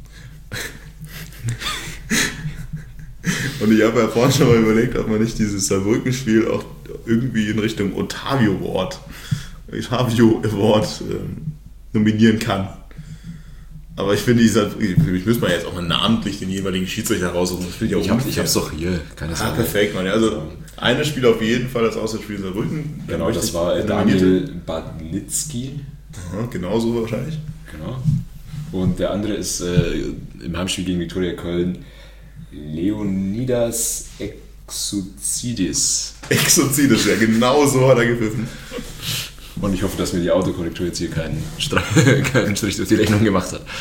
Und ich habe ja vorhin schon mal überlegt, ob man nicht dieses Saarbrücken-Spiel auch irgendwie in Richtung Otavio Award, Otavio Award ähm, nominieren kann. Aber ich finde, ich müsste man jetzt auch mal namentlich den jeweiligen Schiedsrichter raussuchen. Das finde ich auch Ich, hab, unfair. ich hab's doch hier, keine Ah, Sorge. perfekt, Mann. Also, eine Spiel auf jeden Fall das Auswärtsspiel Saarbrücken. Genau, das war Daniel Badnitzki. Aha, genau so wahrscheinlich. Genau. Und der andere ist äh, im Heimspiel gegen Viktoria Köln Leonidas Exouzidis. Exozides, ja, genau so hat er gepfiffen. Und ich hoffe, dass mir die Autokorrektur jetzt hier keinen, Stra- keinen Strich durch die Rechnung gemacht hat.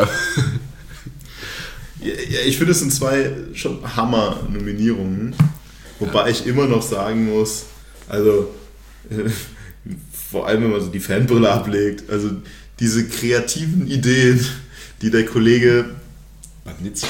Ja, ja, ich finde, es sind zwei schon Hammer-Nominierungen. Wobei ja. ich immer noch sagen muss, also äh, vor allem, wenn man so die Fanbrille ablegt, also diese kreativen Ideen, die der Kollege Badnitzki?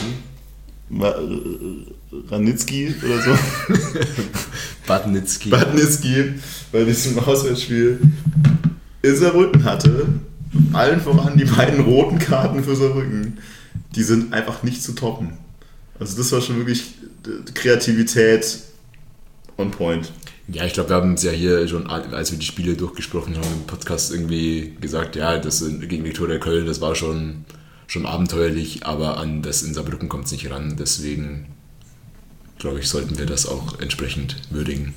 Ranitzky oder so. Badnitzki. Badnitzki bei diesem Auswärtsspiel in Saarbrücken hatte. Allen voran die beiden roten Karten für Saarbrücken. Die sind einfach nicht zu toppen. Also das war schon wirklich Kreativität on point. Ja, ich glaube, wir haben es ja hier schon, als wir die Spiele durchgesprochen haben im Podcast, irgendwie gesagt, ja, das gegen Viktoria Köln, das war schon, schon abenteuerlich, aber an das in Saarbrücken kommt es nicht ran. Deswegen, glaube ich, sollten wir das auch entsprechend würdigen.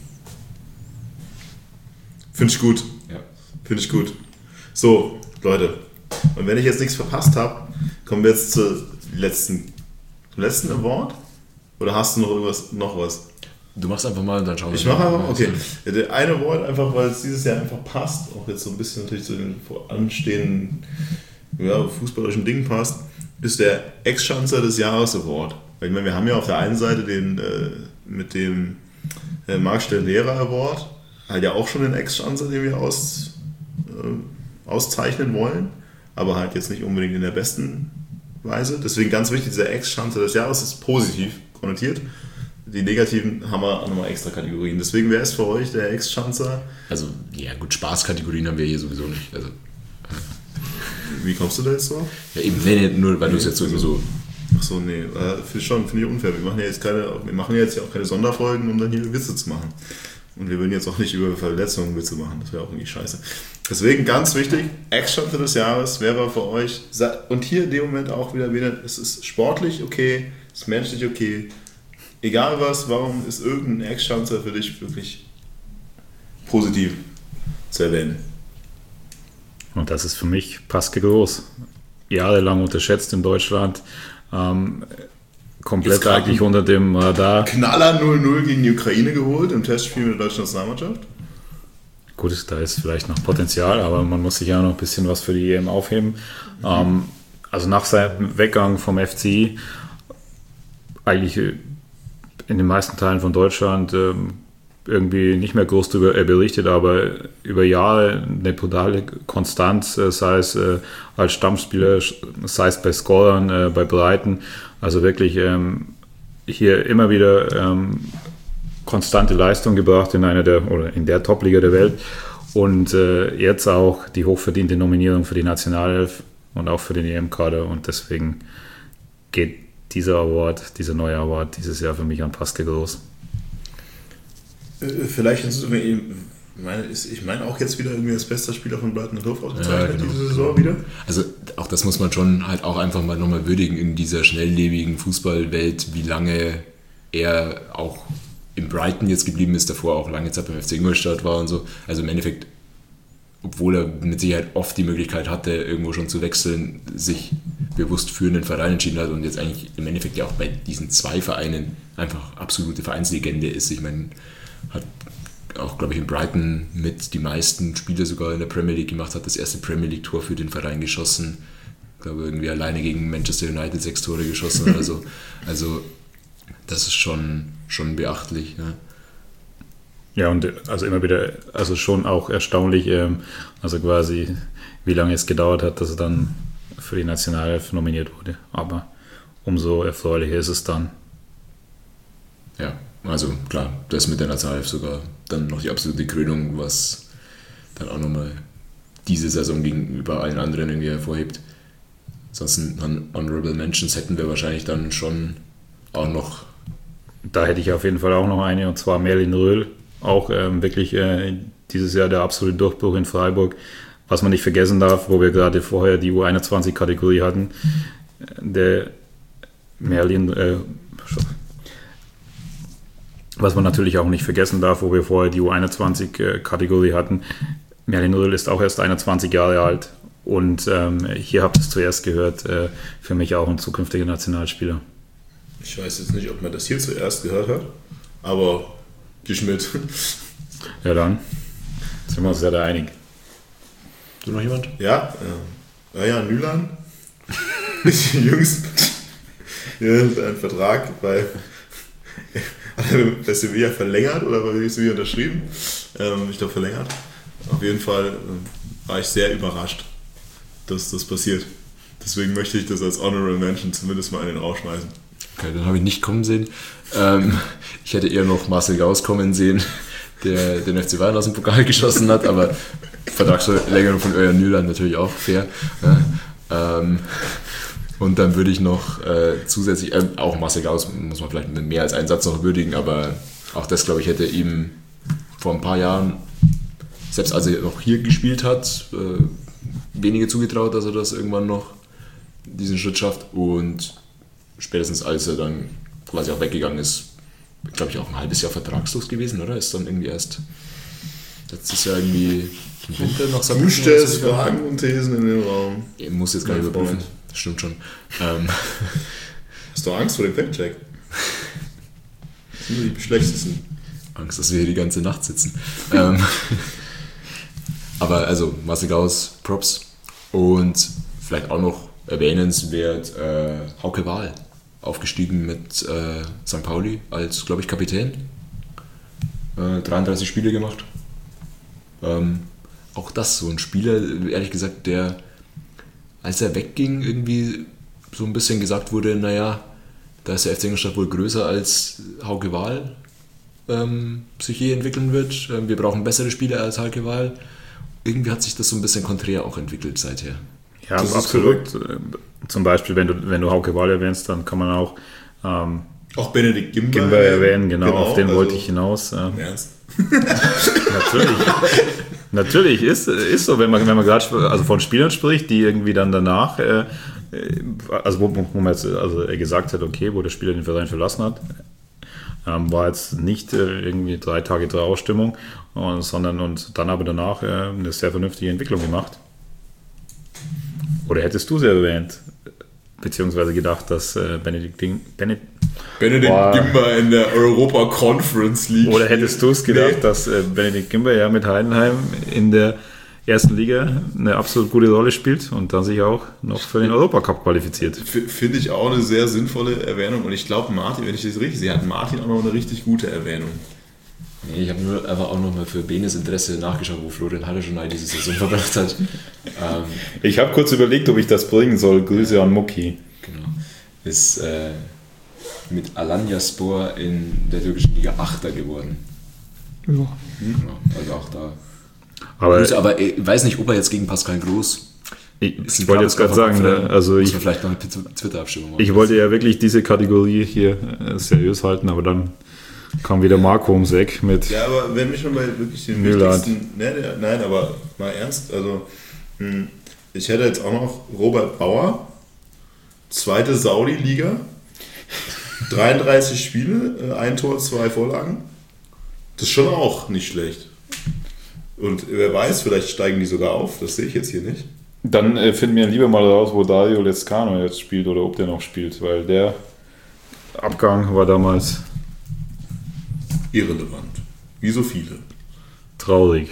Finde ich gut. Ja. Finde ich gut. So, Leute. Und wenn ich jetzt nichts verpasst habe, kommen wir jetzt zur letzten, zum letzten Award? Oder hast du noch irgendwas, noch was? Du machst einfach mal und dann schauen wir Ich mache einfach, okay. Der eine Award einfach, weil es dieses Jahr einfach passt, auch jetzt so ein bisschen natürlich zu den anstehenden ja, fußballerischen Dingen passt, ist der Ex-Schanzer des Jahres Award. Weil ich meine, wir haben ja auf der einen Seite den äh, mit dem äh, Marc Stellera Award, halt ja auch schon den Ex-Schanzer, den wir aus, äh, auszeichnen wollen, aber halt jetzt nicht unbedingt in der besten Weise. Deswegen ganz wichtig, dieser Ex-Schanzer des Jahres ist positiv konnotiert. Die negativen haben wir auch nochmal extra Kategorien. Deswegen wäre es für euch der Ex-Schanzer. Also, ja gut, Spaßkategorien haben wir hier sowieso nicht. Also, Wie kommst du da jetzt drauf? ja, eben, nee, nee, nur weil du es jetzt irgendwie so... Achso, nee, äh, finde schon, finde ich unfair. Wir machen ja jetzt keine, wir machen ja jetzt ja auch keine Sonderfolgen, um dann hier Witze zu machen. Und wir würden jetzt auch nicht über Verletzungen Witze machen. Das wäre auch irgendwie scheiße. Deswegen ganz wichtig, Ex-Schanzer des Jahres wäre für euch, und hier in dem Moment auch wieder, wieder, es ist sportlich okay, es ist menschlich okay, egal was, warum ist irgendein Ex-Schanzer für dich wirklich positiv zu erwähnen? Und das ist für mich Pascal Groß. Jahrelang unterschätzt in Deutschland. Ähm, komplett eigentlich unter dem Radar. Knaller null null gegen die Ukraine geholt im Testspiel mit der deutschen Nationalmannschaft. Gut, da ist vielleicht noch Potenzial, aber man muss sich ja noch ein bisschen was für die E M aufheben. Mhm. Ähm, also nach seinem Weggang vom F C I, eigentlich in den meisten Teilen von Deutschland ähm, irgendwie nicht mehr groß darüber berichtet, aber über Jahre eine brutale Konstanz, sei es äh, als Stammspieler, sei es bei Scorern, äh, bei Breiten, also wirklich ähm, hier immer wieder ähm, konstante Leistung gebracht in einer der oder in der Top-Liga der Welt und äh, jetzt auch die hochverdiente Nominierung für die Nationalelf und auch für den E M-Kader und deswegen geht dieser Award, dieser neue Award dieses Jahr für mich an Pascal Groß. Vielleicht ist es, ich meine, ich meine auch jetzt wieder irgendwie als bester Spieler von Brighton and Hove ausgezeichnet, ja, genau. Diese Saison wieder. Also auch das muss man schon halt auch einfach mal nochmal würdigen in dieser schnelllebigen Fußballwelt, wie lange er auch in Brighton jetzt geblieben ist, davor auch lange Zeit beim F C Ingolstadt war und so. Also im Endeffekt, obwohl er mit Sicherheit oft die Möglichkeit hatte, irgendwo schon zu wechseln, sich bewusst für einen Verein entschieden hat und jetzt eigentlich im Endeffekt ja auch bei diesen zwei Vereinen einfach absolute Vereinslegende ist. Ich meine, hat auch, glaube ich, in Brighton mit die meisten Spiele sogar in der Premier League gemacht, hat das erste Premier League-Tor für den Verein geschossen. Ich glaube, irgendwie alleine gegen Manchester United sechs Tore geschossen oder so. Also, das ist schon, schon beachtlich. Ja. Ja, und also immer wieder, also schon auch erstaunlich, ähm, also quasi, wie lange es gedauert hat, dass er dann für die Nationalelf nominiert wurde. Aber umso erfreulicher ist es dann. Ja. Also klar, das mit der Nationalelf sogar dann noch die absolute Krönung, was dann auch nochmal diese Saison gegenüber allen anderen irgendwie hervorhebt. Ansonsten an Honorable Mentions hätten wir wahrscheinlich dann schon auch noch. Da hätte ich auf jeden Fall auch noch eine, und zwar Merlin Röhl. Auch ähm, wirklich äh, dieses Jahr der absolute Durchbruch in Freiburg. Was man nicht vergessen darf, wo wir gerade vorher die U einundzwanzig-Kategorie hatten, der Merlin... Äh, Was man natürlich auch nicht vergessen darf, wo wir vorher die U einundzwanzig-Kategorie hatten, Merlin Röhl ist auch erst einundzwanzig Jahre alt und ähm, hier habt ihr es zuerst gehört, äh, für mich auch ein zukünftiger Nationalspieler. Ich weiß jetzt nicht, ob man das hier zuerst gehört hat, aber Geschmidt. Ja, dann sind wir uns ja da einig. Du noch jemand? Ja, ja, ja Nyland ist jüngst ja, ein Vertrag bei hat er bei Sevilla verlängert oder bei Sevilla unterschrieben? Ähm, ich glaube verlängert. Auf jeden Fall äh, war ich sehr überrascht, dass das passiert. Deswegen möchte ich das als Honorable Mention zumindest mal in den Raum schmeißen. Okay, dann habe ich nicht kommen sehen. Ähm, ich hätte eher noch Marcel Gauss kommen sehen, der den F C Bayern aus dem Pokal geschossen hat, aber Vertragsverlängerung von Örjan Nyland natürlich auch fair. Ja. Ähm, Und dann würde ich noch äh, zusätzlich, äh, auch Marcel Gauss muss man vielleicht mit mehr als einen Satz noch würdigen, aber auch das, glaube ich, hätte ihm vor ein paar Jahren, selbst als er noch hier gespielt hat, äh, wenige zugetraut, dass er das irgendwann noch diesen Schritt schafft. Und spätestens als er dann quasi auch weggegangen ist, glaube ich, auch ein halbes Jahr vertragslos gewesen, oder? Ist dann irgendwie erst letztes Jahr irgendwie im Winter noch Saarbrücken. Du stellst Fragen und Thesen in den Raum. Ich muss jetzt gar nicht überprüfen. Das stimmt schon. Ähm. Hast du Angst vor dem Fact-Check? Das sind nur die schlechtesten. Angst, dass wir hier die ganze Nacht sitzen. ähm. Aber also Marcel Gauss, Props. Und vielleicht auch noch erwähnenswert äh, Hauke Wahl. Aufgestiegen mit äh, Sankt Pauli als, glaube ich, Kapitän. Äh, dreiunddreißig Spiele gemacht. Ähm, auch das so ein Spieler, ehrlich gesagt, der, als er wegging, irgendwie so ein bisschen gesagt wurde, naja, da ist der F C Ingolstadt wohl größer als Hauke Wahl ähm, sich je entwickeln wird. Ähm, wir brauchen bessere Spieler als Hauke Wahl. Irgendwie hat sich das so ein bisschen konträr auch entwickelt seither. Ja, das absolut. Zum Beispiel, wenn du, wenn du Hauke Wahl erwähnst, dann kann man auch ähm, auch Benedikt Gimber, Gimber erwähnen, genau, genau, auf den also wollte ich hinaus. Ähm, Ernst? Natürlich. Natürlich ist, ist so, wenn man, wenn man gerade also von Spielern spricht, die irgendwie dann danach, äh, also wo, wo man jetzt also er gesagt hat, okay, wo der Spieler den Verein verlassen hat, ähm, war jetzt nicht äh, irgendwie drei Tage Trauerstimmung, äh, sondern und dann aber danach äh, eine sehr vernünftige Entwicklung gemacht. Oder hättest du sie erwähnt? beziehungsweise gedacht, dass äh, Benedikt Ding, Benedikt, Benedikt Boah. Gimber in der Europa Conference League. oder hättest du es gedacht, Nee. dass äh, Benedikt Gimber ja mit Heidenheim in der ersten Liga eine absolut gute Rolle spielt und dann sich auch noch für den Europacup qualifiziert? F- Finde ich auch eine sehr sinnvolle Erwähnung. Und ich glaube, Martin, wenn ich das richtig sehe, hat Martin auch noch eine richtig gute Erwähnung. Nee, ich habe nur einfach auch nochmal für Benes Interesse nachgeschaut, wo Florian Haller diese Saison verbracht hat. ähm, Ich habe kurz überlegt, ob ich das bringen soll. Grüße an Mucki. genau. Ist äh, mit Alanyaspor in der türkischen Liga Achter geworden. Ja. Genau. Also auch da. Aber Grüße, aber ich weiß nicht, ob er jetzt gegen Pascal Groß. ich, ist ein ich wollte jetzt gerade sagen, Kabelskopf, ne, also muss ich, man vielleicht noch eine Twitter-Abstimmung machen. ich wollte ja wirklich diese Kategorie hier äh, seriös halten, aber dann kam wieder Marco ums Eck mit. Ja, aber wenn wir schon bei wirklich den Müllert. wichtigsten... Nein, nein, aber mal ernst. Also, hm, ich hätte jetzt auch noch Robert Bauer, zweite Saudi-Liga, dreiunddreißig Spiele, ein Tor, zwei Vorlagen. Das ist schon auch nicht schlecht. Und wer weiß, vielleicht steigen die sogar auf. Das sehe ich jetzt hier nicht. Dann äh, finden wir lieber mal raus, wo Dario Lezcano jetzt spielt oder ob der noch spielt, weil der Abgang war damals Irrelevant. Wie so viele. traurig.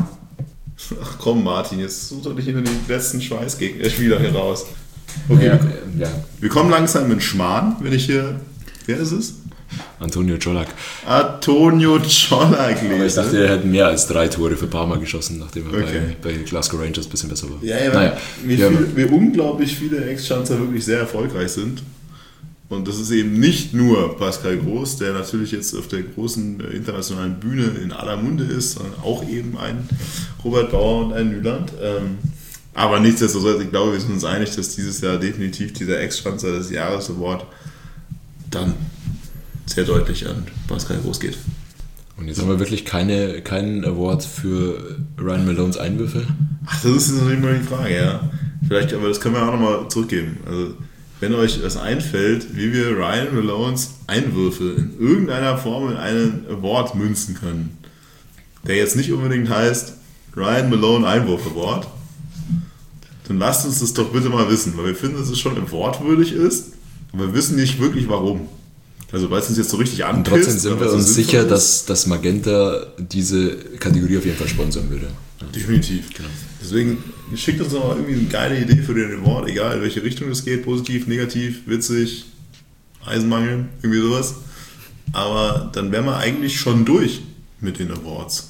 Ach komm, Martin, jetzt such doch nicht immer den letzten Schweißgegner-Spieler hier raus. Okay, Ja, wir, ja, wir kommen langsam mit Schmarrn, wenn ich hier... Wer ist es? Antonio Colak. Antonio Colak Aber ich dachte, er hätte mehr als drei Tore für Parma geschossen, nachdem er Okay. bei, bei Glasgow Rangers ein bisschen besser war. Ja, ja, naja, wie, ja, viel, wie unglaublich viele Ex-Schanzer wirklich sehr erfolgreich sind. Und das ist eben nicht nur Pascal Groß, der natürlich jetzt auf der großen äh, internationalen Bühne in aller Munde ist, sondern auch eben ein Robert Bauer und ein Nyland. Ähm, aber nichtsdestotrotz, ich glaube, wir sind uns einig, dass dieses Jahr definitiv dieser Ex-Schanzer des Jahres Award dann sehr deutlich an Pascal Groß geht. Und jetzt haben wir wirklich keine, keinen Award für Ryan Malones Einwürfe. Ach, das ist jetzt natürlich mal die Frage, ja. Vielleicht, aber das können wir auch nochmal zurückgeben. Also, wenn euch das einfällt, wie wir Ryan Malones Einwürfe in irgendeiner Form in einen Award münzen können, der jetzt nicht unbedingt heißt Ryan Malone Einwurf Award, dann lasst uns das doch bitte mal wissen, weil wir finden, dass es schon wortwürdig ist, aber wir wissen nicht wirklich warum. Also weil es uns jetzt so richtig Und anpisst. trotzdem sind aber wir so uns sinnvoll sicher, ist. dass, dass Magenta diese Kategorie auf jeden Fall sponsern würde. Definitiv. Genau. Deswegen schickt uns noch mal irgendwie eine geile Idee für den Award, egal in welche Richtung es geht, positiv, negativ, witzig, Eisenmangel, irgendwie sowas. Aber dann wären wir eigentlich schon durch mit den Awards.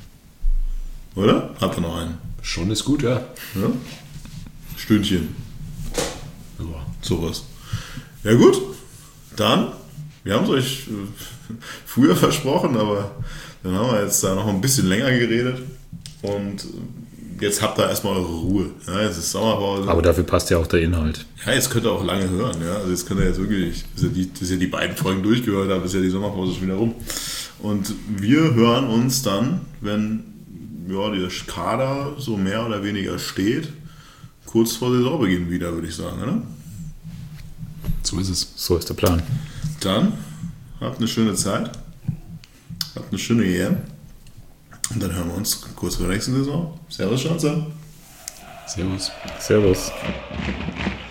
Oder? Habt ihr noch einen? Schon ist gut, ja. Ja? Stündchen, Ja. sowas. Ja gut, dann, wir haben es euch äh, früher versprochen, aber dann haben wir jetzt da noch ein bisschen länger geredet und jetzt habt ihr erstmal eure Ruhe. Ja, jetzt ist Sommerpause. Aber dafür passt ja auch der Inhalt. Ja, jetzt könnt ihr auch lange hören. Ja? Also jetzt könnt ihr jetzt wirklich, bis ihr, die, bis ihr die beiden Folgen durchgehört habt, ist ja die Sommerpause schon wieder rum. Und wir hören uns dann, wenn ja, der Kader so mehr oder weniger steht, kurz vor Saisonbeginn wieder, würde ich sagen. Oder? So ist es. So ist der Plan. Dann habt eine schöne Zeit, habt eine schöne E M und dann hören wir uns kurz vor der nächsten Saison. Servus, Schanzer. Servus. Servus.